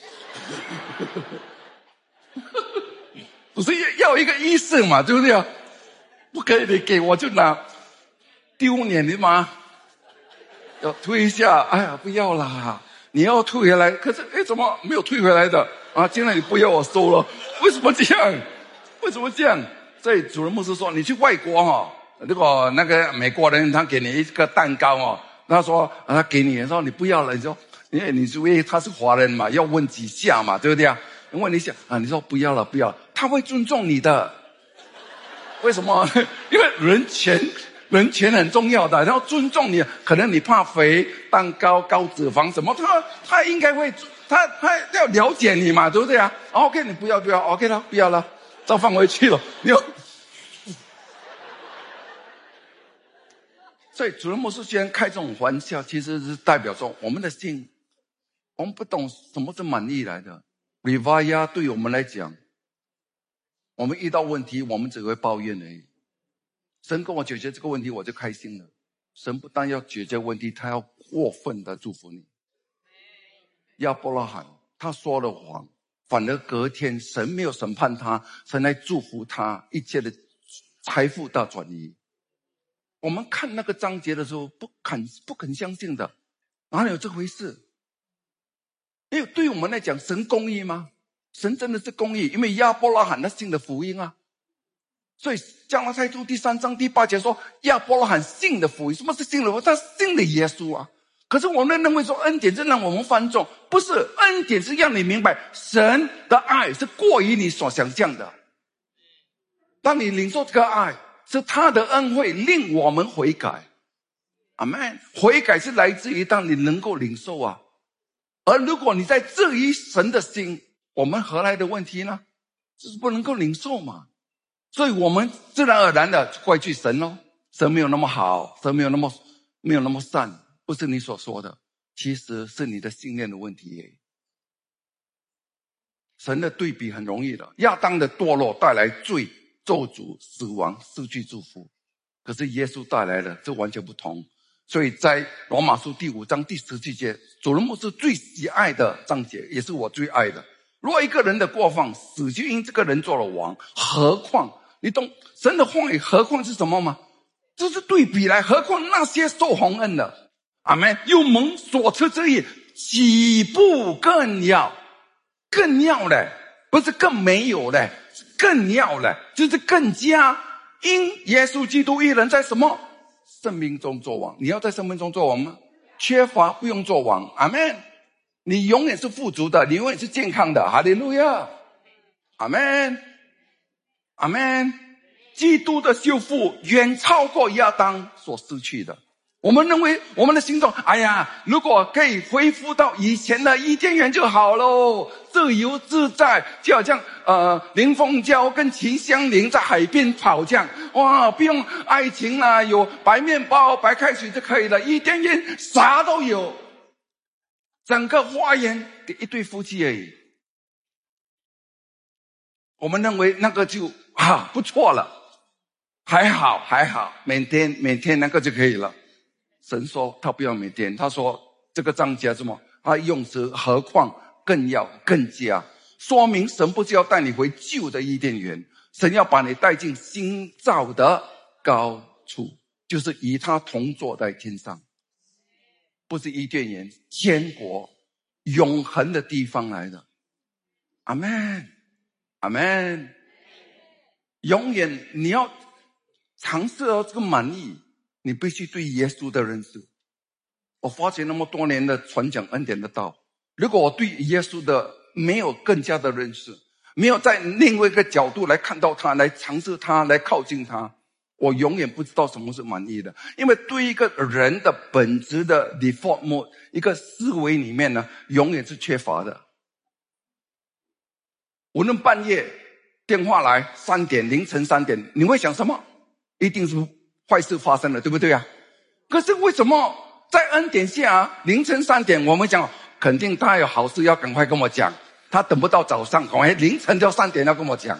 不是要一个意思嘛，对不对？不可以你给我就拿，丢脸的嘛，要退一下，哎呀不要啦，你要退回来，可是怎么没有退回来的啊？既然你不要我收了，为什么这样？为什么这样？所以主任牧师说，你去外国如果那个美国人他给你一个蛋糕他说他给你，说你不要了，你说因为你是因为他是华人嘛，要问几下嘛，对不对啊？问你一下你说不要了不要了，他会尊重你的。为什么？因为人权很重要的，然后尊重你，可能你怕肥，蛋糕高脂肪什么，他应该会，他要了解你嘛，对不对啊 ？OK， 你不要 ，OK 了，不要了，照放回去了。所以主任牧师虽然开这种玩笑，其实是代表说我们的心，我们不懂什么是满意来的。Revaya 对我们来讲，我们遇到问题，我们只会抱怨而已。神跟我解决这个问题，我就开心了。神不但要解决问题，他要过分的祝福你。亚伯拉罕他说了谎，反而隔天神没有审判他，神来祝福他一切的财富大转移。我们看那个章节的时候，不肯相信的，哪里有这回事？因为对我们来讲，神公义吗？神真的是公义，因为亚伯拉罕他信的福音啊。所以加拉太书第3章第8节说，亚伯拉罕信的福音。什么是信的福音？他信的耶稣啊。可是我们认为说恩典是让我们放纵，不是，恩典是让你明白神的爱是过于你所想象的。当你领受这个爱，是他的恩惠令我们悔改。阿们。悔改是来自于当你能够领受啊。而如果你在质疑神的心，我们何来的问题呢？就是不能够领受嘛。所以我们自然而然的怪罪神咯。神没有那么好，神没有那么善，不是你所说的，其实是你的信念的问题耶。神的对比很容易的，亚当的堕落带来罪、咒诅、死亡、失去祝福，可是耶稣带来的这完全不同。所以在罗马书第5章第17节，主任牧师最喜爱的章节，也是我最爱的。如果一个人的过犯，死就因这个人做了王，何况你懂神的话语何况是什么吗？这是对比来，何况那些受洪恩的，阿们，有蒙所赐之义，岂不更要嘞？不是更没有嘞，更要嘞，就是更加因耶稣基督一人在什么生命中作王。你要在生命中作王吗？缺乏不用作王，阿们。你永远是富足的，你永远是健康的，哈利路亚，阿们，阿们。基督的修复远超过亚当所失去的。我们认为我们的心中，哎呀，如果可以恢复到以前的伊甸园就好咯，自由自在，就好像林凤娇跟秦香菱在海边跑这样，哇，不用爱情啦，有白面包白开水就可以了，伊甸园啥都有，整个花园给一对夫妻而已。 我们认为那个就不错了，还好，每天那个就可以了。神说他不要每天，他说这个章节什么？他用词何况更要更加，说明神不是要带你回旧的伊甸园，神要把你带进新造的高处，就是与他同坐在天上，不是伊甸园，天国永恒的地方来的。阿们，阿们。永远你要尝试到这个满意，你必须对耶稣的认识。我发觉那么多年的传讲恩典的道，如果我对耶稣的没有更加的认识，没有在另外一个角度来看到他，来尝试他，来靠近他，我永远不知道什么是满意的。因为对一个人的本质的 default mode 一个思维里面呢，永远是缺乏的。无论半夜电话来3点，凌晨3点，你会想什么？一定是坏事发生了，对不对啊？可是为什么在恩典下凌晨3点我们讲肯定他有好事要赶快跟我讲，他等不到早上，赶快凌晨就3点要跟我讲？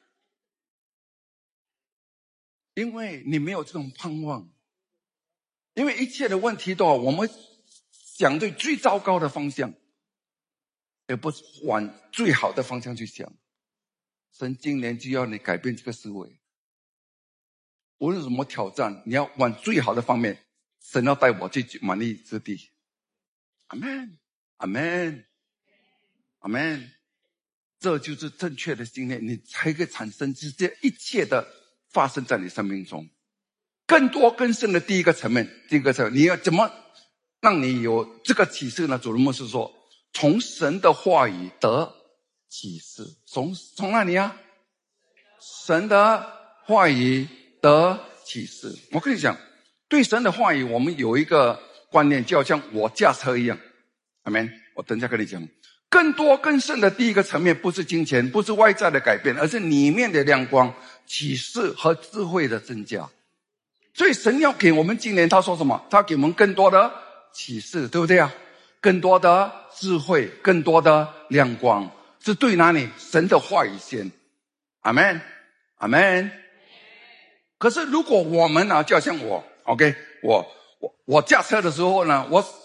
因为你没有这种盼望，因为一切的问题都我们想对最糟糕的方向，而不是往最好的方向去想。神今年就要你改变这个思维，无论什么挑战，你要往最好的方面，神要带我去满意之地。阿们，阿们，阿们。这就是正确的信念，你才可以产生这些一切的发生在你生命中。更多更深的第一个层面，你要怎么让你有这个启示呢？主任牧师说，从神的话语得启示。从哪里啊？神的话语得启示。我跟你讲，对神的话语我们有一个观念，就好像我驾车一样。阿们，我等一下跟你讲。更多更深的第一个层面，不是金钱，不是外在的改变，而是里面的亮光、启示和智慧的增加。所以神要给我们今年他说什么？他给我们更多的启示，对不对啊？更多的智慧，更多的亮光，是对哪里？神的话语先。阿们，阿们。可是如果我们呢，就好像我 OK， 我驾车的时候呢，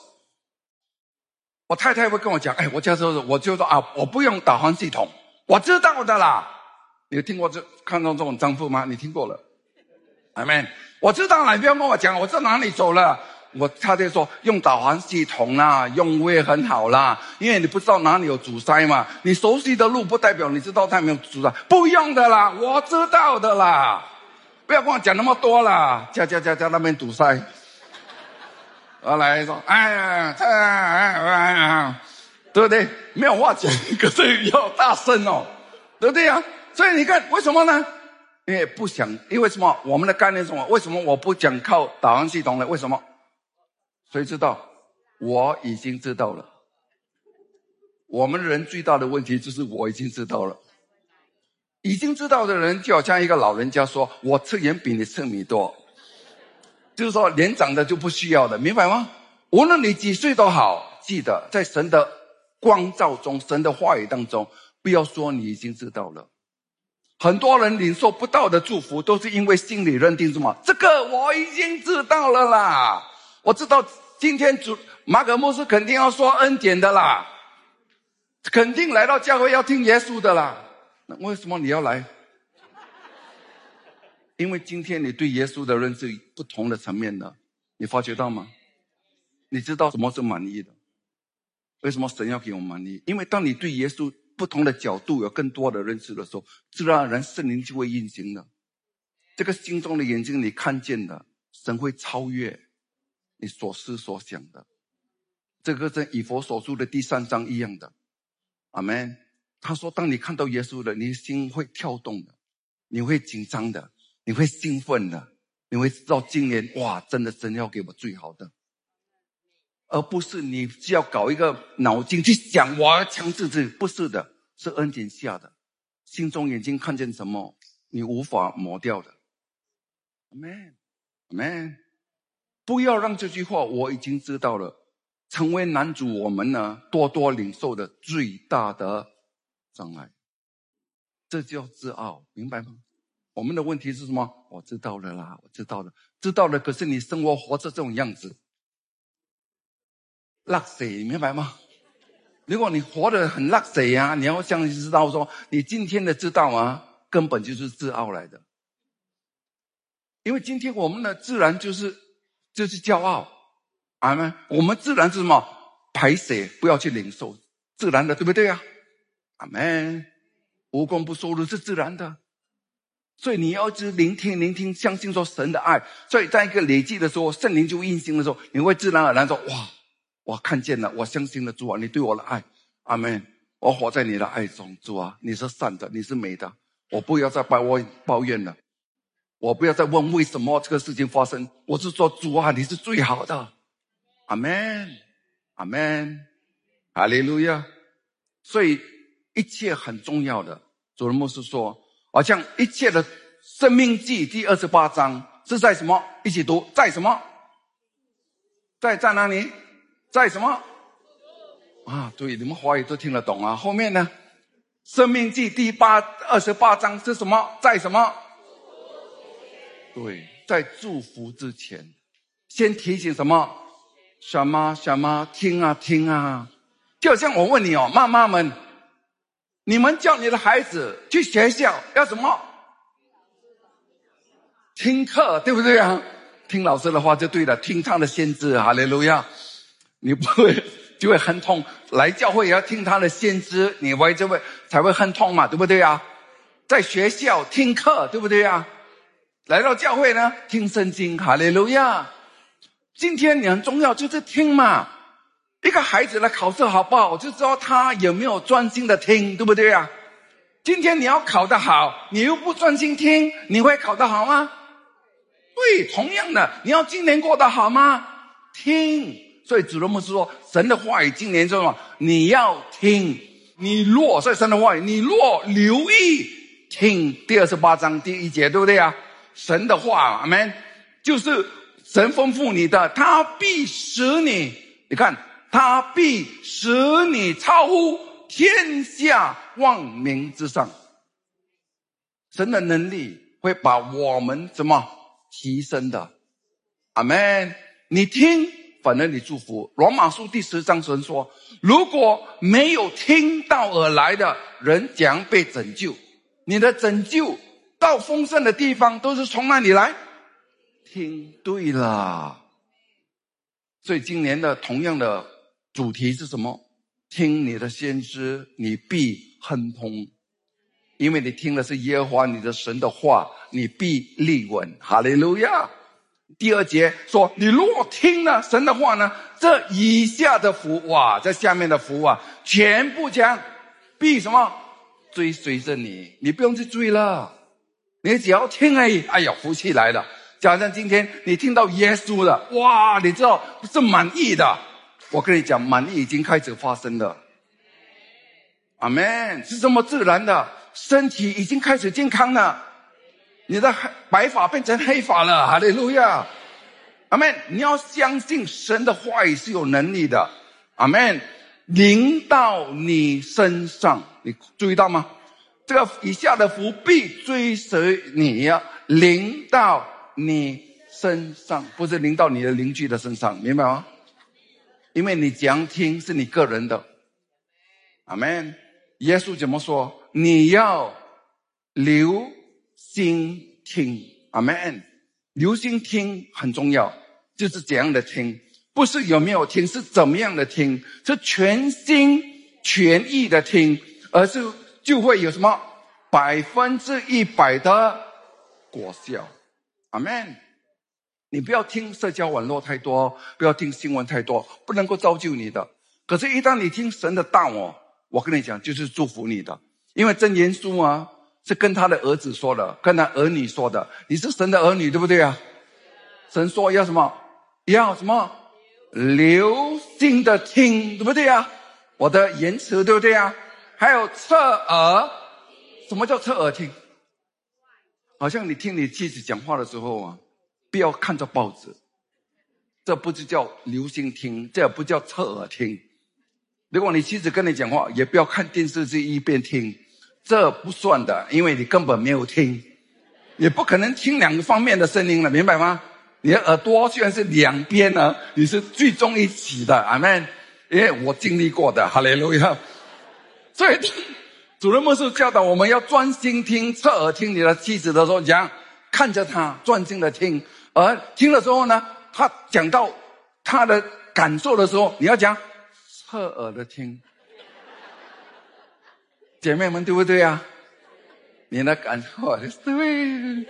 我太太会跟我讲，我驾车的时候我就说我不用导航系统，我知道的啦。你有听过看到这种丈夫吗？你听过了。阿们，我知道了，你不要跟我讲，我知道哪里走了。我太太说用导航系统啦，用位很好啦，因为你不知道哪里有阻塞嘛。你熟悉的路不代表你知道它没有阻塞，不用的啦，我知道的啦。不要跟我讲那么多啦，加那边堵塞。我来说，对不对？没有话讲，可是要大声哦，对不对啊？所以你看，为什么呢？因为不想，因为什么？我们的概念是什么？为什么我不讲靠导航系统呢？为什么？谁知道？我已经知道了。我们人最大的问题就是我已经知道了。已经知道的人就好像一个老人家说，我吃盐比你吃米多，就是说年长的就不需要的，明白吗？无论你几岁都好，记得在神的光照中，神的话语当中，不要说你已经知道了。很多人领受不到的祝福，都是因为心里认定什么？这个我已经知道了啦，我知道今天马可牧师肯定要说恩典的啦，肯定来到教会要听耶稣的啦。那为什么你要来？因为今天你对耶稣的认识不同的层面的，你发觉到吗？你知道什么是满意的？为什么神要给我们满意？因为当你对耶稣不同的角度有更多的认识的时候，自然而然圣灵就会运行的。这个心中的眼睛你看见的，神会超越你所思所想的。这个跟以弗所书的第3章一样的。阿们。他说当你看到耶稣的，你的心会跳动的，你会紧张的，你会兴奋的，你会知道今年哇，真的神要给我最好的，而不是你只要搞一个脑筋去想我要强制自己，不是的，是恩典下的。心中眼睛看见什么，你无法抹掉的。Amen， Amen。不要让这句话我已经知道了，成为男主我们呢多多领受的最大的障碍。 这叫自傲，明白吗？我们的问题是什么？我知道了啦，我知道了，知道了，可是你生活活着这种样子，落水，明白吗？如果你活得很落水啊，你要相信知道说，你今天的知道啊，根本就是自傲来的。因为今天我们的自然就是骄傲，阿们，我们自然是什么？排水，不要去领受，自然的，对不对啊？阿们，无功不受禄是自然的。所以你要一直聆听，相信说神的爱。所以在一个累积的时候，圣灵就运行的时候，你会自然而然说，哇，我看见了，我相信了主啊，你对我的爱，阿们，我活在你的爱中，主啊，你是善的，你是美的，我不要再抱怨了，我不要再问为什么这个事情发生，我是说主啊，你是最好的，阿们，阿们，哈利路亚。所以一切很重要的，主任牧师说，好像一切的生命记第28章是在什么？一起读，在什么？在哪里？在什么？啊，对，你们华语都听得懂啊。后面呢？生命记第28章是什么？在什么？对，在祝福之前，先提醒什么？什么？听啊！就像我问你哦，妈妈们，你们叫你的孩子去学校要什么？听课，对不对啊？听老师的话就对了，听他的先知，哈利路亚。你不会就会很痛，来教会也要听他的先知，你才会很痛嘛，对不对啊？在学校听课，对不对啊？来到教会呢，听圣经，哈利路亚。今天你很重要就是听嘛。一个孩子的考试好不好，就知道他有没有专心的听，对不对啊？今天你要考得好，你又不专心听，你会考得好吗？对，同样的，你要今年过得好吗？听。所以主任牧师说，神的话语今年说什么？你要听，你若在神的话语，你若留意听，第28章第1节，对不对啊？神的话，阿们，就是神吩咐你的，他必使你，你看，他必使你超乎天下万民之上。神的能力会把我们怎么提升的？阿们，你听，反而你祝福。罗马书第10章神说，如果没有听道而来的人将被拯救。你的拯救到丰盛的地方都是从哪里来？听对了。所以今年的同样的主题是什么？听你的先知，你必亨通。因为你听的是耶和华你的神的话，你必立稳。哈利路亚。第2节说，你如果听了神的话呢，这以下的福，哇，在下面的福啊，全部将必什么追随着你，你不用去追了，你只要听而已。哎呀，福气来了。假设今天你听到耶稣了，哇，你知道是满意的。我跟你讲，满意已经开始发生了。阿们，是这么自然的，身体已经开始健康了，你的白发变成黑发了，哈利路亚。阿们，你要相信神的话语是有能力的。阿们，临到你身上，你注意到吗？这个以下的福必追随你呀，临到你身上，不是临到你的邻居的身上，明白吗？因为你讲听是你个人的。阿们，耶稣怎么说？你要留心听。阿们，留心听很重要，就是怎样的听，不是有没有听，是怎么样的听，是全心全意的听，而是就会有什么100%的果效。阿们，你不要听社交网络太多，不要听新闻太多，不能够造就你的。可是一旦你听神的道哦，我跟你讲，就是祝福你的。因为箴言书啊，是跟他的儿子说的，跟他儿女说的。你是神的儿女，对不对啊？神说要什么？要什么？留心的听，对不对啊？我的言辞，对不对啊？还有侧耳。什么叫侧耳听？好像你听你妻子讲话的时候啊，不要看着报纸，这不是叫留心听，这不叫侧耳听。如果你妻子跟你讲话，也不要看电视机一边听， 这不算的，因为你根本没有听，也不可能听两个方面的声音了，明白吗？你的耳朵虽然是两边呢，你是最终一起的，阿们。因为我经历过的，哈利路亚。所以主任牧师教导我们要专心听，侧耳听你的妻子的时候，讲看着他专心的听，而听的时候呢，他讲到他的感受的时候，你要讲侧耳的听。姐妹们对不对啊？你的感受对，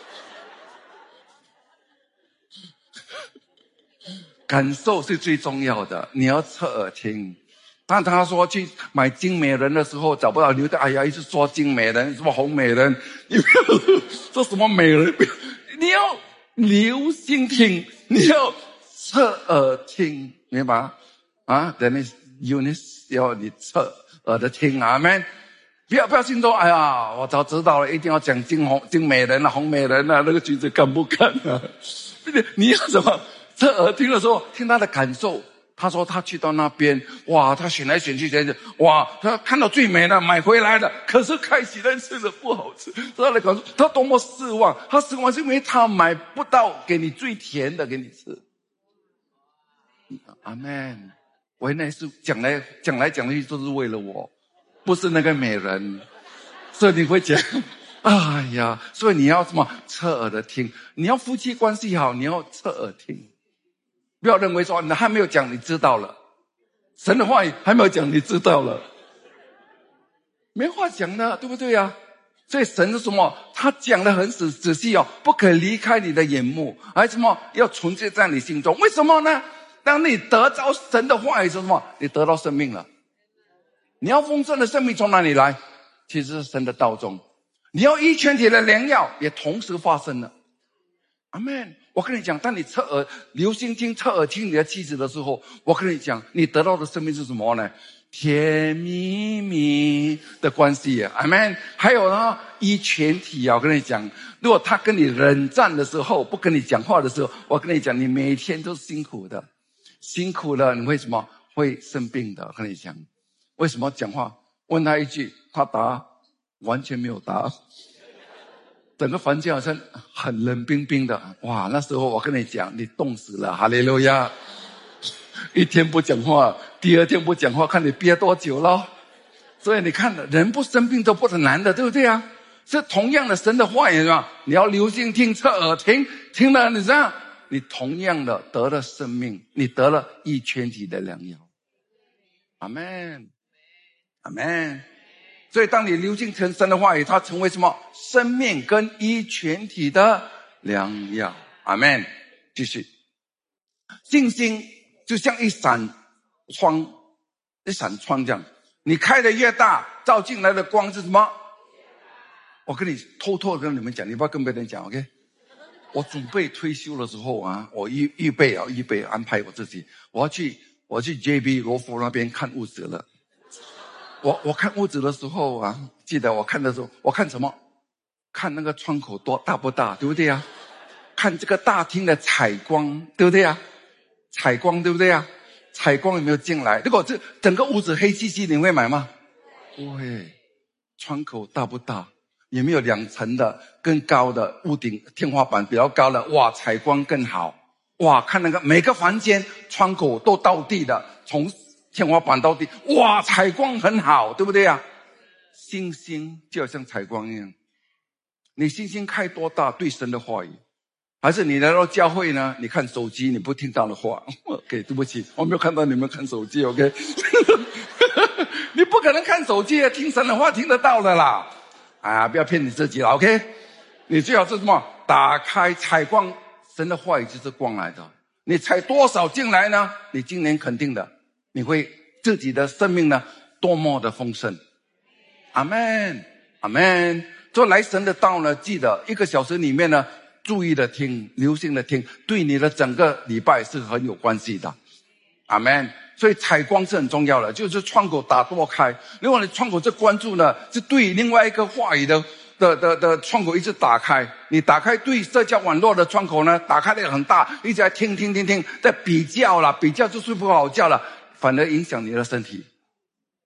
感受是最重要的，你要侧耳听。当他说去买金美人的时候找不到牛的，哎呀，一直说金美人，什么红美人，你不要说什么美人，你要留心听，你要侧耳听，明白吗？啊，等于 Eunice 要你侧耳的听，阿们。不要心说，哎呀，我早知道了，一定要讲金美人啊，红美人啊，那个句子敢不敢啊？你要什么？侧耳听的时候，听他的感受。他说他去到那边，哇，他选来选去，哇，他看到最美的买回来了，可是开起来吃的不好吃。他的感受，他多么失望！他失望是因为他买不到给你最甜的给你吃。阿们。我原来是讲来讲去都是为了我，不是那个美人。所以你会讲，哎呀，所以你要什么？侧耳的听。你要夫妻关系好，你要侧耳听。不要认为说你还没有讲你知道了，神的话语还没有讲你知道了，没话讲的，对不对啊？所以神是什么？他讲得很仔细哦，不可离开你的眼目，而什么要存在在你心中。为什么呢？当你得着神的话语是什么？你得到生命了。你要丰盛的生命从哪里来？其实是神的道中。你要一全体的良药也同时发生了。阿们。我跟你讲，当你侧耳留心听，侧耳听你的妻子的时候，我跟你讲，你得到的生命是什么呢？甜蜜蜜的关系，阿们。还有呢，一全体啊，我跟你讲，如果他跟你冷战的时候，不跟你讲话的时候，我跟你讲，你每天都是辛苦的，辛苦了，你会什么？会生病的。我跟你讲，为什么讲话？问他一句，他答完全没有答。整个房间好像很冷冰冰的，哇！那时候我跟你讲，你冻死了，哈利路亚！一天不讲话，第二天不讲话，看你憋多久了。所以你看，人不生病都不是难的，对不对啊？是同样的神的话语是吧？你要留心听，侧耳听，听了你这样，你同样的得了生命，你得了一全体的良药。阿们，阿们。所以当你流进神的话语，它成为什么？生命跟一全体的良药。阿们。继续，信心就像一扇窗这样，你开得越大，照进来的光是什么？我跟你偷偷跟你们讲，你不要跟别人讲 ，OK？ 我准备退休的时候啊，我预备安排我自己，我要去 JB 罗浮那边看屋子了。我看屋子的时候啊，记得我看的时候，我看什么？看那个窗口多大不大，对不对啊？看这个大厅的采光，对不对啊？采光对不对啊？采光有没有进来？如果这整个屋子黑漆漆，你会买吗？不会。窗口大不大？有没有2层的更高的屋顶，天花板比较高的？哇，采光更好。哇，看那个每个房间窗口都到地的，从天花板到地，哇，采光很好，对不对啊？星星就好像采光一样，你星星开多大对神的话语，还是你来到教会呢？你看手机，你不听到的话 ，OK， 对不起，我没有看到你们看手机 ，OK， 你不可能看手机听神的话听得到的啦，啊，不要骗你自己了 ，OK， 你最好是什么？打开采光，神的话语就是光来的，你采多少进来呢？你今年肯定的。你会自己的生命呢多么的丰盛。阿们，阿们。做来神的道呢，记得1个小时里面呢，注意的听，留心的听，对你的整个礼拜是很有关系的。阿们。所以采光是很重要的，就是窗口打多开。另外你窗口这关注呢，是对另外一个话语的窗口一直打开。你打开对社交网络的窗口呢，打开的很大，一直在听，在比较啦，比较就睡不好觉了，反而影响你的身体。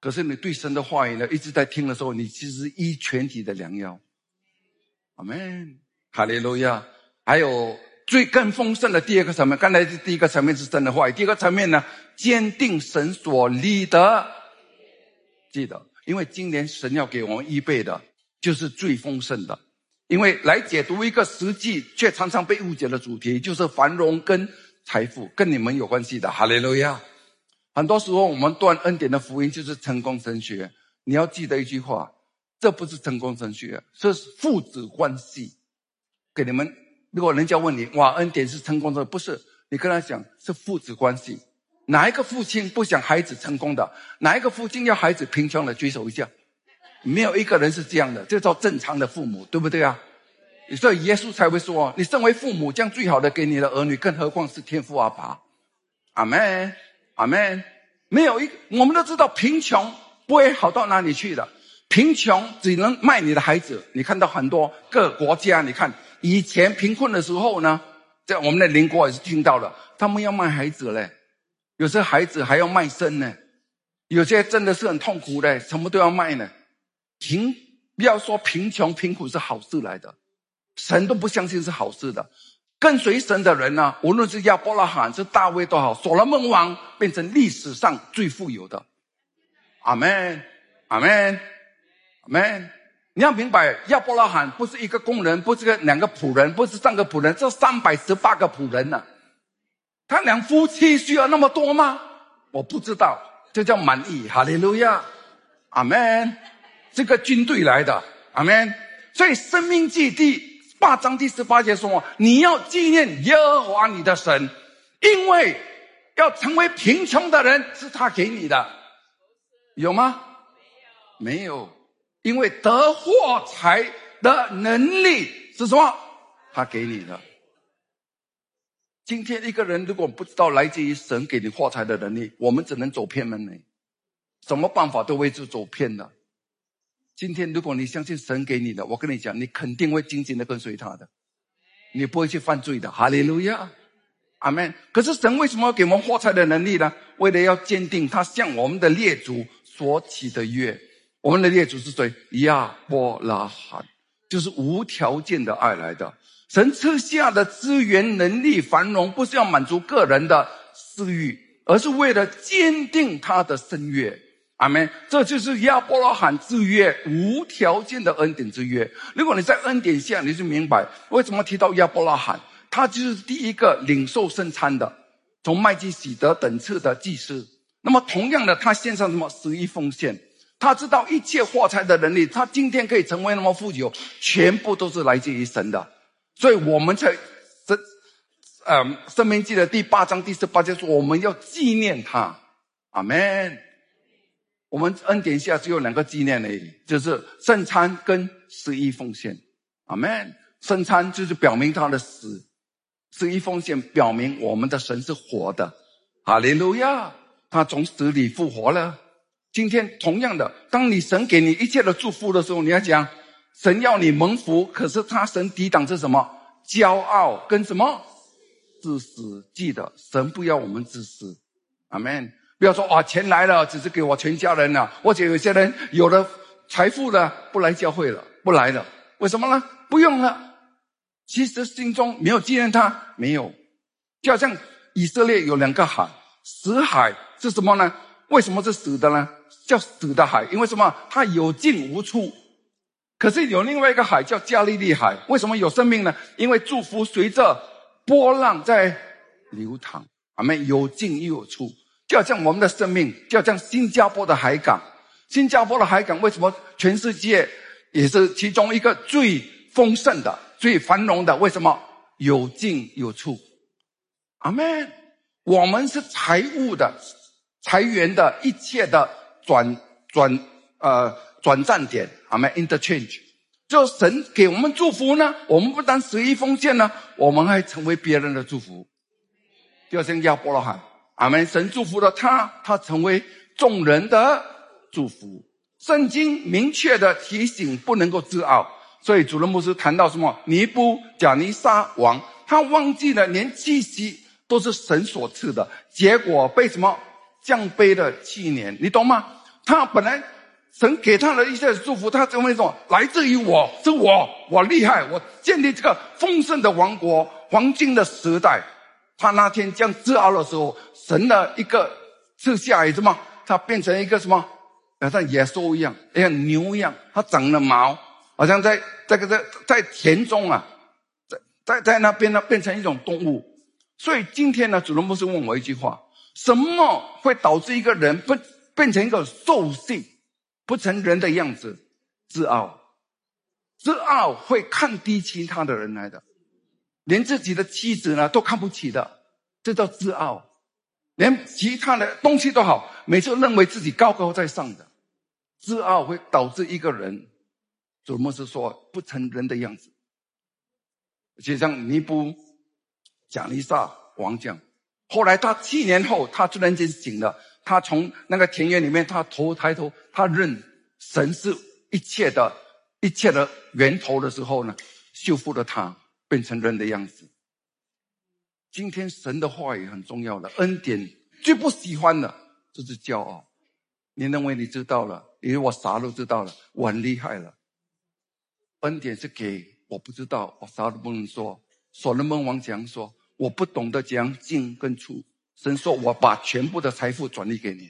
可是你对神的话语呢一直在听的时候，你其实医全体的良药。阿们，哈利路亚。还有更丰盛的第二个层面，刚才第一个层面是神的话语，第二个层面呢，坚定神所立的。记得，因为今年神要给我们预备的就是最丰盛的。因为来解读一个实际却常常被误解的主题，就是繁荣跟财富，跟你们有关系的。哈利路亚。很多时候我们断恩典的福音就是成功神学，你要记得一句话，这不是成功神学，这是父子关系。给你们，如果人家问你，哇，恩典是成功的，不是，你跟他讲是父子关系。哪一个父亲不想孩子成功的？哪一个父亲要孩子贫穷的？举手一下。没有一个人是这样的，这叫正常的父母，对不对啊？所以耶稣才会说，你身为父母将最好的给你的儿女，更何况是天父阿爸。阿们，阿们。没有我们都知道贫穷不会好到哪里去的，贫穷只能卖你的孩子。你看到很多各国家，你看以前贫困的时候呢，在我们的邻国也是听到了，他们要卖孩子嘞，有些孩子还要卖身呢，有些真的是很痛苦的，什么都要卖呢。不要说贫穷贫苦是好事来的，神都不相信是好事的。跟随神的人呢，无论是亚伯拉罕是大卫都好，所罗门王变成历史上最富有的。阿们，阿们，阿们。你要明白，亚伯拉罕不是一个工人，不是两个仆人，不是3个仆人，这318个仆人呢。他两夫妻需要那么多吗？我不知道，这叫满意。哈利路亚，阿们。这个军队来的，阿们。所以申命记第8章第18节说，你要纪念耶和华你的神，因为要成为贫穷的人是他给你的。有吗？没有。因为得货财的能力是什么？他给你的。今天一个人如果不知道来自于神给你货财的能力，我们只能走偏门呢，什么办法都会去走偏的。今天如果你相信神给你的，我跟你讲，你肯定会紧紧的跟随他的，你不会去犯罪的。哈利路亚，阿们。可是神为什么要给我们货财的能力呢？为了要坚定他向我们的列祖所起的约。我们的列祖是谁？亚伯拉罕，就是无条件的爱来的。神赐下的资源能力繁荣，不是要满足个人的私欲，而是为了坚定他的圣约。阿们。这就是亚伯拉罕之约，无条件的恩典之约。如果你在恩典下，你就明白为什么提到亚伯拉罕，他就是第一个领受圣餐的，从麦基洗德等次的祭司。那么同样的，他献上什么11奉献。他知道一切货财的能力，他今天可以成为那么富有，全部都是来自于神的。所以我们才申命记的第8章第18节说，我们要纪念他。阿们。我们恩典下只有2个纪念而已，就是圣餐跟11奉献。阿们。圣餐就是表明他的死，11奉献表明我们的神是活的。哈利路亚，他从死里复活了。今天同样的，当你神给你一切的祝福的时候，你要讲神要你蒙福，可是神抵挡是什么？骄傲跟什么？自私。记得神不要我们自私。阿们。不要说钱来了只是给我全家人了，或者有些人有了财富了不来教会了，不来了，为什么呢？不用了。其实心中没有纪念他，没有。就好像以色列有2个海，死海是什么呢？为什么是死的呢？叫死的海，因为什么？它有进无出。可是有另外一个海叫加利利海，为什么有生命呢？因为祝福随着波浪在流淌。阿们。有进又有出。就好像我们的生命，就好像新加坡的海港。新加坡的海港为什么全世界也是其中一个最丰盛的、最繁荣的？为什么？有进有出。阿们。我们是财务的、财源的一切的转站点。阿们。interchange。就神给我们祝福呢，我们不但11奉献呢，我们还成为别人的祝福。就像亚伯拉罕。阿们。神祝福了他成为众人的祝福。圣经明确的提醒不能够自傲，所以主任牧师谈到什么？尼布甲尼撒王，他忘记了连气息都是神所赐的，结果被什么？降卑了7年。你懂吗？ 他本来神给他的一些祝福，他认为说来自于我，是我厉害，我建立这个丰盛的王国，黄金的时代。他那天将自傲的时候，神的一个赐下来什么？他变成一个什么？好像野兽一样，像牛一样，他长了毛，好像在田中啊，在那边呢变成一种动物。所以今天呢，主任牧师问我一句话：什么会导致一个人变成一个兽性，不成人的样子？自傲。自傲会看低其他的人来的，连自己的妻子呢都看不起的，这叫自傲。连其他的东西都好，每次认为自己高高在上的。自傲会导致一个人，主牧师说不成人的样子。就像尼布甲尼撒王这样，后来他7年后，他突然间醒了，他从那个田园里面，他头抬头，他认神是一切的源头的时候呢，修复了他，变成人的样子。今天神的话语很重要的，恩典最不喜欢的就是骄傲。你认为你知道了，因为我啥都知道了，我很厉害了。恩典是给我不知道，我啥都不能说。所罗门王讲说，我不懂得怎样进跟出，神说我把全部的财富转移给你。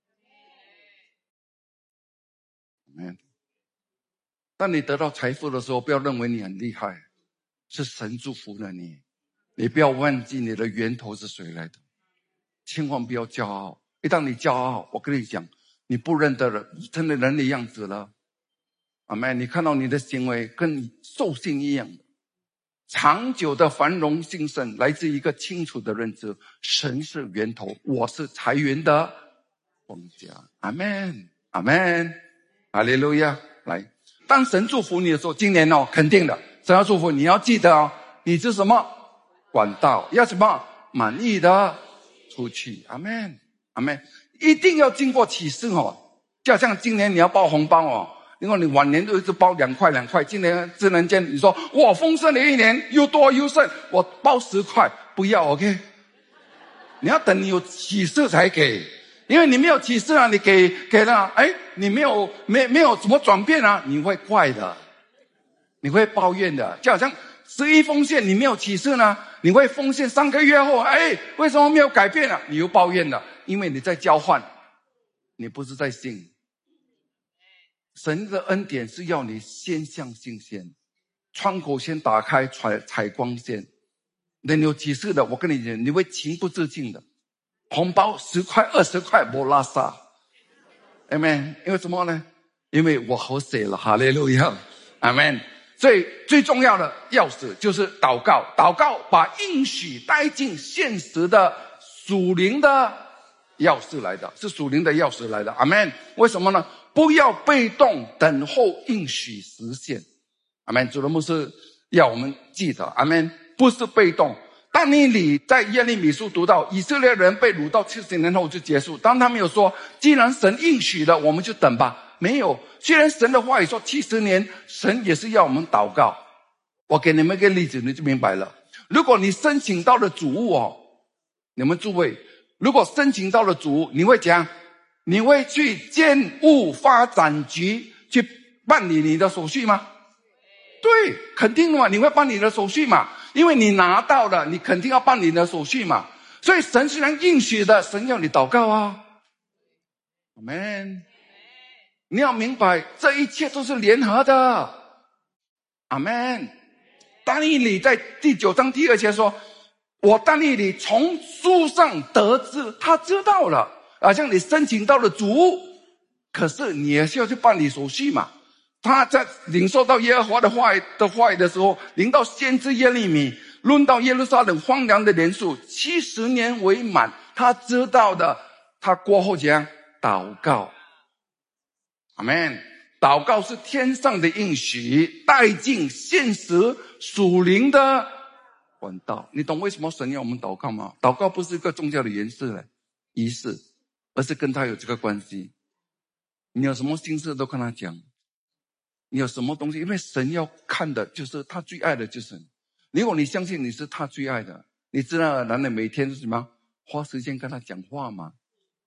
当你得到财富的时候，不要认为你很厉害，是神祝福了你。你不要忘记你的源头是谁来的，千万不要骄傲。一旦你骄傲，我跟你讲，你不认得了，成了人的样子了。阿们，你看到你的行为跟兽性一样的。长久的繁荣兴盛来自一个清楚的认知，神是源头，我是财源的庄稼。阿们，阿们，哈利路亚。来，当神祝福你的时候，今年肯定的，神要祝福你，要记得你是什么管道，要什么满意的出去。阿们，阿们，一定要经过启示就好像今年你要包红包因为你往年都一直包2块2块，今年突然间你说哇丰盛的一年，又多又盛，我包10块，不要 OK？ 你要等你有启示才给，因为你没有启示你给了，你没有什么转变你会怪的，你会抱怨的。就好像11奉献你没有启示你会奉献3个月后，为什么没有改变你又抱怨了，因为你在交换，你不是在信。神的恩典是要你先相信先，窗口先打开，采光先。你有启示的，我跟你讲，你会情不自禁的。红包10块20块没拉撒，阿们。因为什么呢？因为我好写了，哈利路亚，阿们。所以最重要的钥匙就是祷告，祷告把应许带进现实的属灵的钥匙来的，是属灵的钥匙来的，阿们。为什么呢？不要被动等候应许实现，阿们。主的牧师要我们记得，阿们，不是被动。但你在耶利米书读到以色列人被掳到70年后就结束，当他们有说既然神应许了，我们就等吧，没有。虽然神的话语说70年，神也是要我们祷告。我给你们一个例子你就明白了。如果你申请到了主务你们诸位，如果申请到了主务，你会怎样？你会去建物发展局去办理你的手续吗？对，肯定的嘛，你会办你的手续嘛，因为你拿到了，你肯定要办你的手续嘛。所以神虽然应许的，神要你祷告阿们。你要明白这一切都是联合的，阿们。但以理在第9章第2节说，我但以理从书上得知，他知道了，好像你申请到了主务，可是你也是要去办理手续嘛。他在领受到耶和华的话语的时候，领到先知耶利米论到耶路撒冷荒凉的年数70年为满，他知道的，他过后怎样祷告，阿们。祷告是天上的应许带进现实属灵的管道。你懂为什么神要我们祷告吗？祷告不是一个宗教的仪式，而是跟他有这个关系。你有什么心事都跟他讲，你有什么东西，因为神要看的就是他最爱的就是你。如果你相信你是他最爱的，你自然而然的每天是什么？花时间跟他讲话嘛。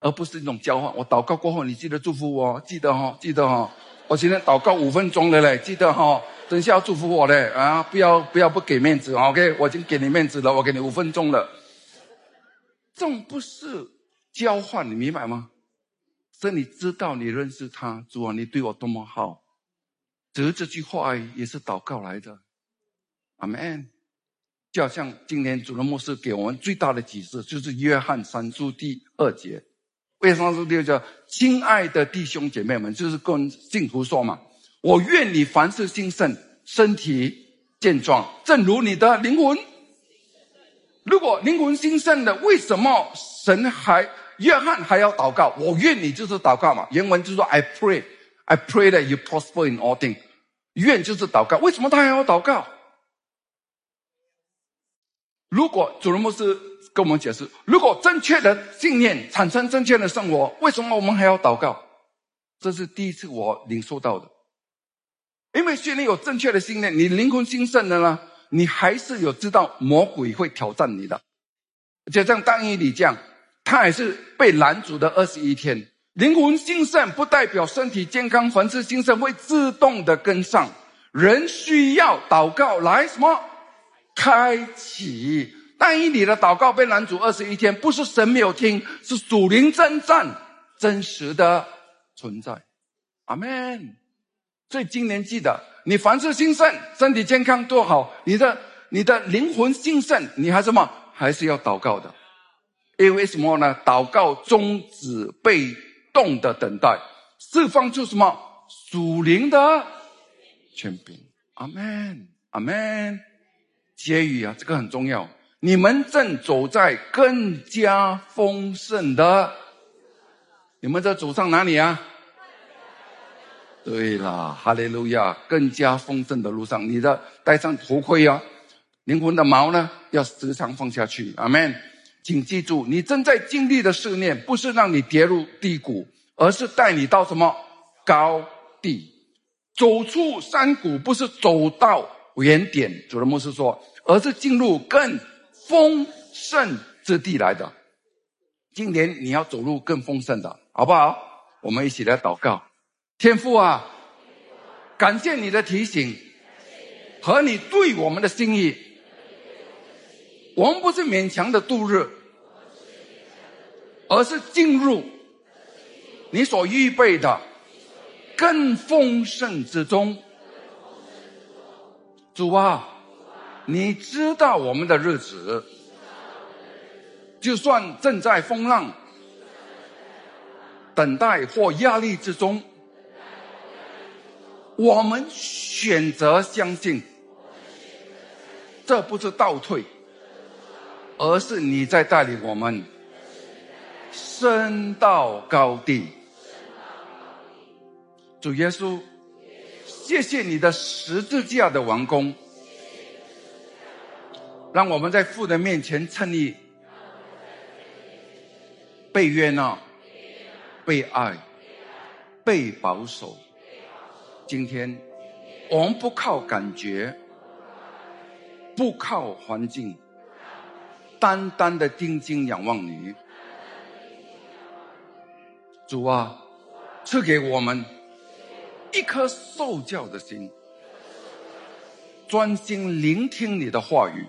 而不是一种交换。我祷告过后，你记得祝福我，记得哦。我今天祷告5分钟了嘞，记得哦，等一下要祝福我嘞啊！不要不给面子 ，OK？ 我已经给你面子了，我给你5分钟了。这种不是交换，你明白吗？所以你知道你认识他，主啊，你对我多么好。只是这句话也是祷告来的，阿们。就好像今年主任牧师给我们最大的启示，就是约翰3书第2节。约翰3书第2节，亲爱的弟兄姐妹们，就是跟信徒说嘛，我愿你凡事兴盛，身体健壮，正如你的灵魂。如果灵魂兴盛了，为什么约翰还要祷告？我愿你就是祷告嘛，原文就是说 I pray that you prosper in all things。愿就是祷告，为什么他还要祷告？如果主任牧师跟我们解释，如果正确的信念产生正确的生活，为什么我们还要祷告？这是第一次我领受到的。因为虽然有正确的信念，你灵魂兴盛了呢，你还是有知道魔鬼会挑战你的。就像但以理这样，他也是被拦阻的21天。灵魂兴盛不代表身体健康，凡事兴盛会自动的跟上。人需要祷告来什么？开启。但以理的祷告被拦阻21天，不是神没有听，是属灵征战真实的存在。阿们。所以今年记得，你凡事兴盛，身体健康多好，你的灵魂兴盛，你还什么？还是要祷告的。因为什么呢？祷告终止被动的等待，释放出什么？属灵的权柄。阿们，阿们。结语啊，这个很重要。你们正走在更加丰盛的，你们在走上哪里啊？对啦，哈利路亚，更加丰盛的路上，你的戴上头盔啊，灵魂的锚呢要时常放下去。阿们。请记住，你正在经历的试炼不是让你跌入低谷，而是带你到什么？高地。走出山谷不是走到原点，主任牧师说，而是进入更丰盛之地来的。今年你要走入更丰盛的，好不好？我们一起来祷告。天父啊，感谢你的提醒和你对我们的心意。我们不是勉强的度日，而是进入你所预备的更丰盛之中。主啊，你知道我们的日子，就算正在风浪、等待或压力之中，我们选择相信，这不是倒退，而是你在带领我们升到高地。主耶稣，谢谢你的十字架的完工，让我们在父的面前称义，被悦纳，被爱，被保守。今天我们不靠感觉，不靠环境，单单的定睛仰望你。主啊，赐给我们一颗受教的心，专心聆听你的话语，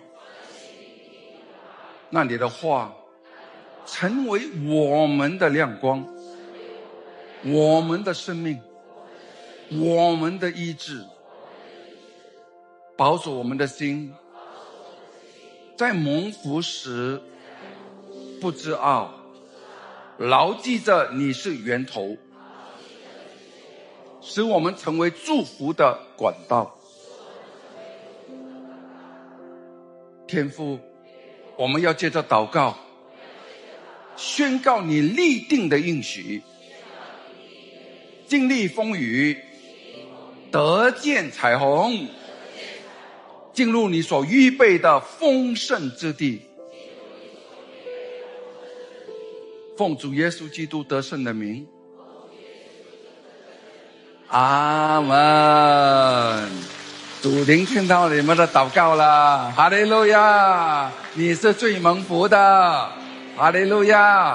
让你的话成为我们的亮光，我们的生命，我们的医治，保守我们的心，在蒙福时不知傲，牢记着你是源头，使我们成为祝福的管道。天父，我们要借着祷告宣告你立定的应许，经历风雨，得见彩虹，进入你所预备的丰盛之地。奉主耶稣基督得胜的名，阿们。主聆听到你们的祷告了，哈利路亚！你是最蒙福的，哈利路亚！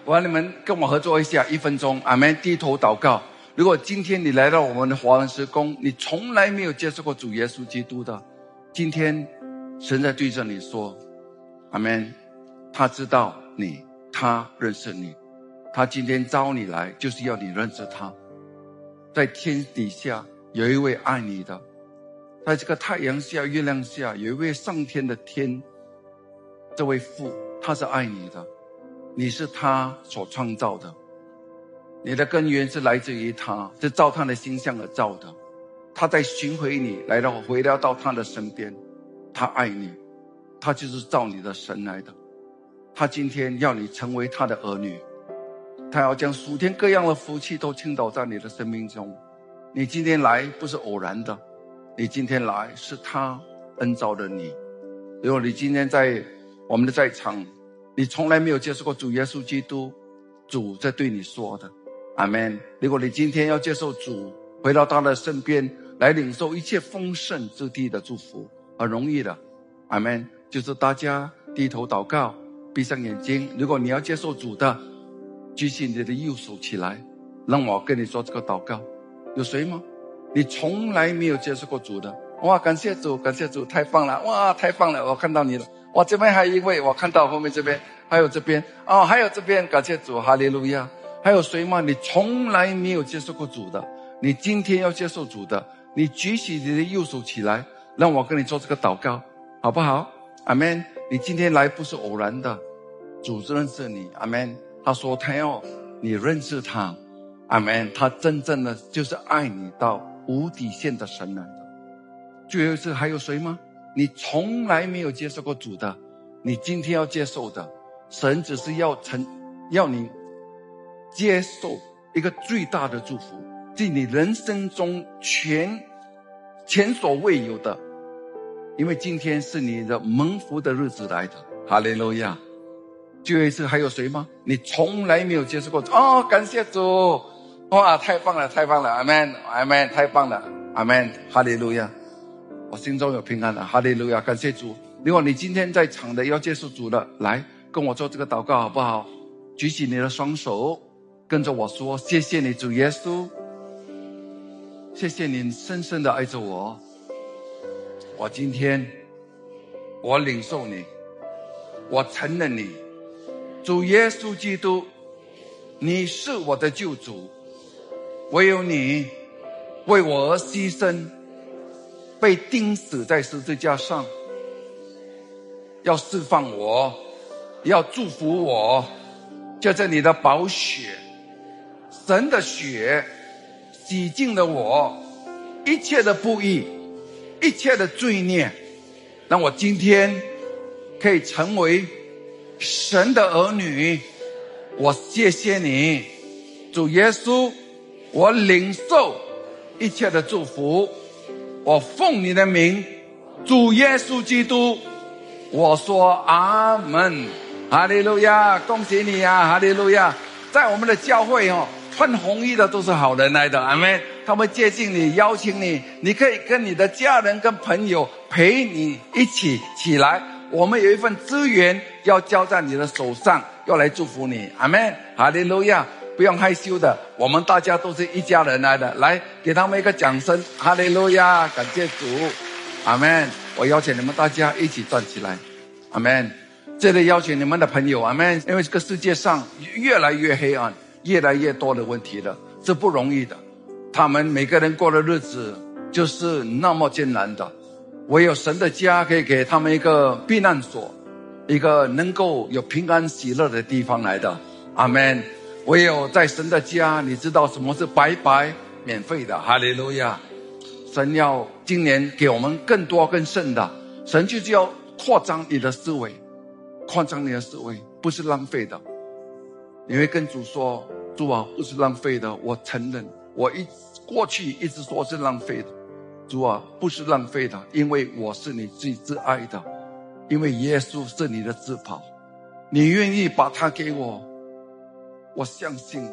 我让你们跟我合作一下，1分钟，阿们，低头祷告。如果今天你来到我们的华人事工，你从来没有接受过主耶稣基督的，今天神在对着你说，阿们，他知道你，他认识你，他今天召你来就是要你认识他。在天底下有一位爱你的，在这个太阳下月亮下有一位上天的天，这位父他是爱你的，你是他所创造的，你的根源是来自于他，是照他的形象而造的，他在寻回你，回到他的身边，他爱你，他就是造你的神来的，他今天要你成为他的儿女，他要将属天各样的福气都倾倒在你的生命中。你今天来不是偶然的，你今天来是他恩召的你。如果你今天在我们的在场，你从来没有接受过主耶稣基督，主在对你说的，阿们。如果你今天要接受主，回到他的身边来领受一切丰盛之地的祝福，很容易的，阿们。就是大家低头祷告，闭上眼睛。如果你要接受主的，举起你的右手起来，让我跟你说这个祷告。有谁吗？你从来没有接受过主的，哇，感谢主，感谢主，太棒了，哇，太棒了，我看到你了，哇，这边还有一位，我看到后面这边还有这边，哦，还有这边，感谢主，哈利路亚。还有谁吗？你从来没有接受过主的，你今天要接受主的，你举起你的右手起来，让我跟你做这个祷告，好不好？阿们。你今天来不是偶然的，主认识你，阿们。他说他要你认识他，阿们。他真正的就是爱你到无底线的神来的。最后一次还有谁吗？你从来没有接受过主的，你今天要接受的，神只是要你接受一个最大的祝福，是你人生中前所未有的，因为今天是你的蒙福的日子来的，哈利路亚。最后一次还有谁吗？你从来没有接受过主，哦，感谢主，哇，太棒了，太棒了，阿们，阿们，太棒了，阿们，哈利路亚。我心中有平安了，哈利路亚，感谢主。如果你今天在场的要接受主的，来跟我做这个祷告好不好？举起你的双手，跟着我说，谢谢你主耶稣，谢谢你深深的爱着我，我今天我领受你，我承认你，主耶稣基督，你是我的救主，唯有你为我而牺牲，被钉死在十字架上，要释放我，要祝福我，借着你的宝血，神的血洗净了我一切的不义，一切的罪孽，让我今天可以成为神的儿女。我谢谢你，主耶稣，我领受一切的祝福，我奉你的名，主耶稣基督，我说阿们，哈利路亚，恭喜你啊，哈利路亚。在我们的教会穿红衣的都是好人来的，阿们。他们接近你，邀请你，你可以跟你的家人跟朋友陪你一起起来，我们有一份资源要交在你的手上，要来祝福你，阿们，哈利路亚。不用害羞的，我们大家都是一家人来的，来给他们一个掌声，哈利路亚，感谢主，阿们。我邀请你们大家一起站起来，阿们。这里邀请你们的朋友，阿们。因为这个世界上越来越黑暗，越来越多的问题了，是不容易的，他们每个人过的日子就是那么艰难的，唯有神的家可以给他们一个避难所，一个能够有平安喜乐的地方来的，阿们。唯有在神的家，你知道什么是白白免费的，哈利路亚。神要今年给我们更多更深的，神就是要扩张你的思维，扩张你的思维，不是浪费的。你会跟主说，主啊，不是浪费的，我承认我过去一直说是浪费的，主啊，不是浪费的，因为我是你最挚爱的，因为耶稣是你的至宝，你愿意把它给我，我相信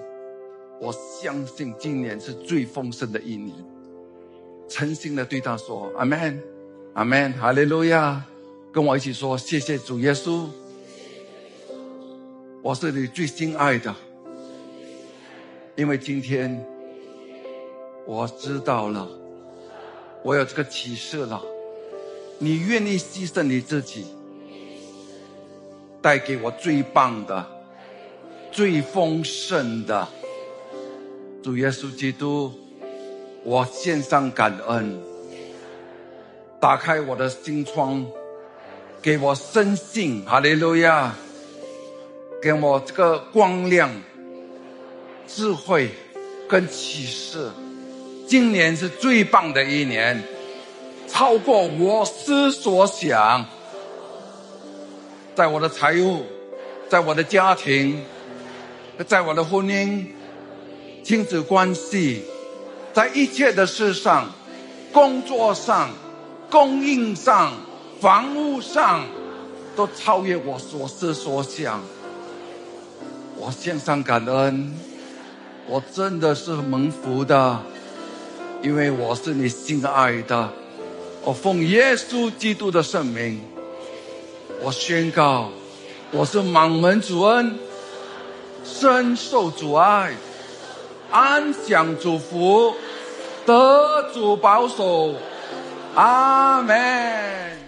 今年是最丰盛的一年。诚心的对他说，阿们，阿们，哈利路亚。跟我一起说，谢谢主耶稣， 我是你最心爱的，因为今天我知道了，我有这个启示了，你愿意牺牲你自己，带给我最棒的、最丰盛的。主耶稣基督，我献上感恩，打开我的心窗，给我生信，哈利路亚，给我这个光亮、智慧跟启示。今年是最棒的一年，超过我思所想，在我的财务，在我的家庭，在我的婚姻、亲子关系，在一切的事上，工作上、供应上、房屋上，都超越我所思所想。我献上感恩，我真的是蒙福的，因为我是你心爱的。我奉耶稣基督的圣名，我宣告，我是满蒙主恩，深受主爱，安享主福，得主保守。阿们。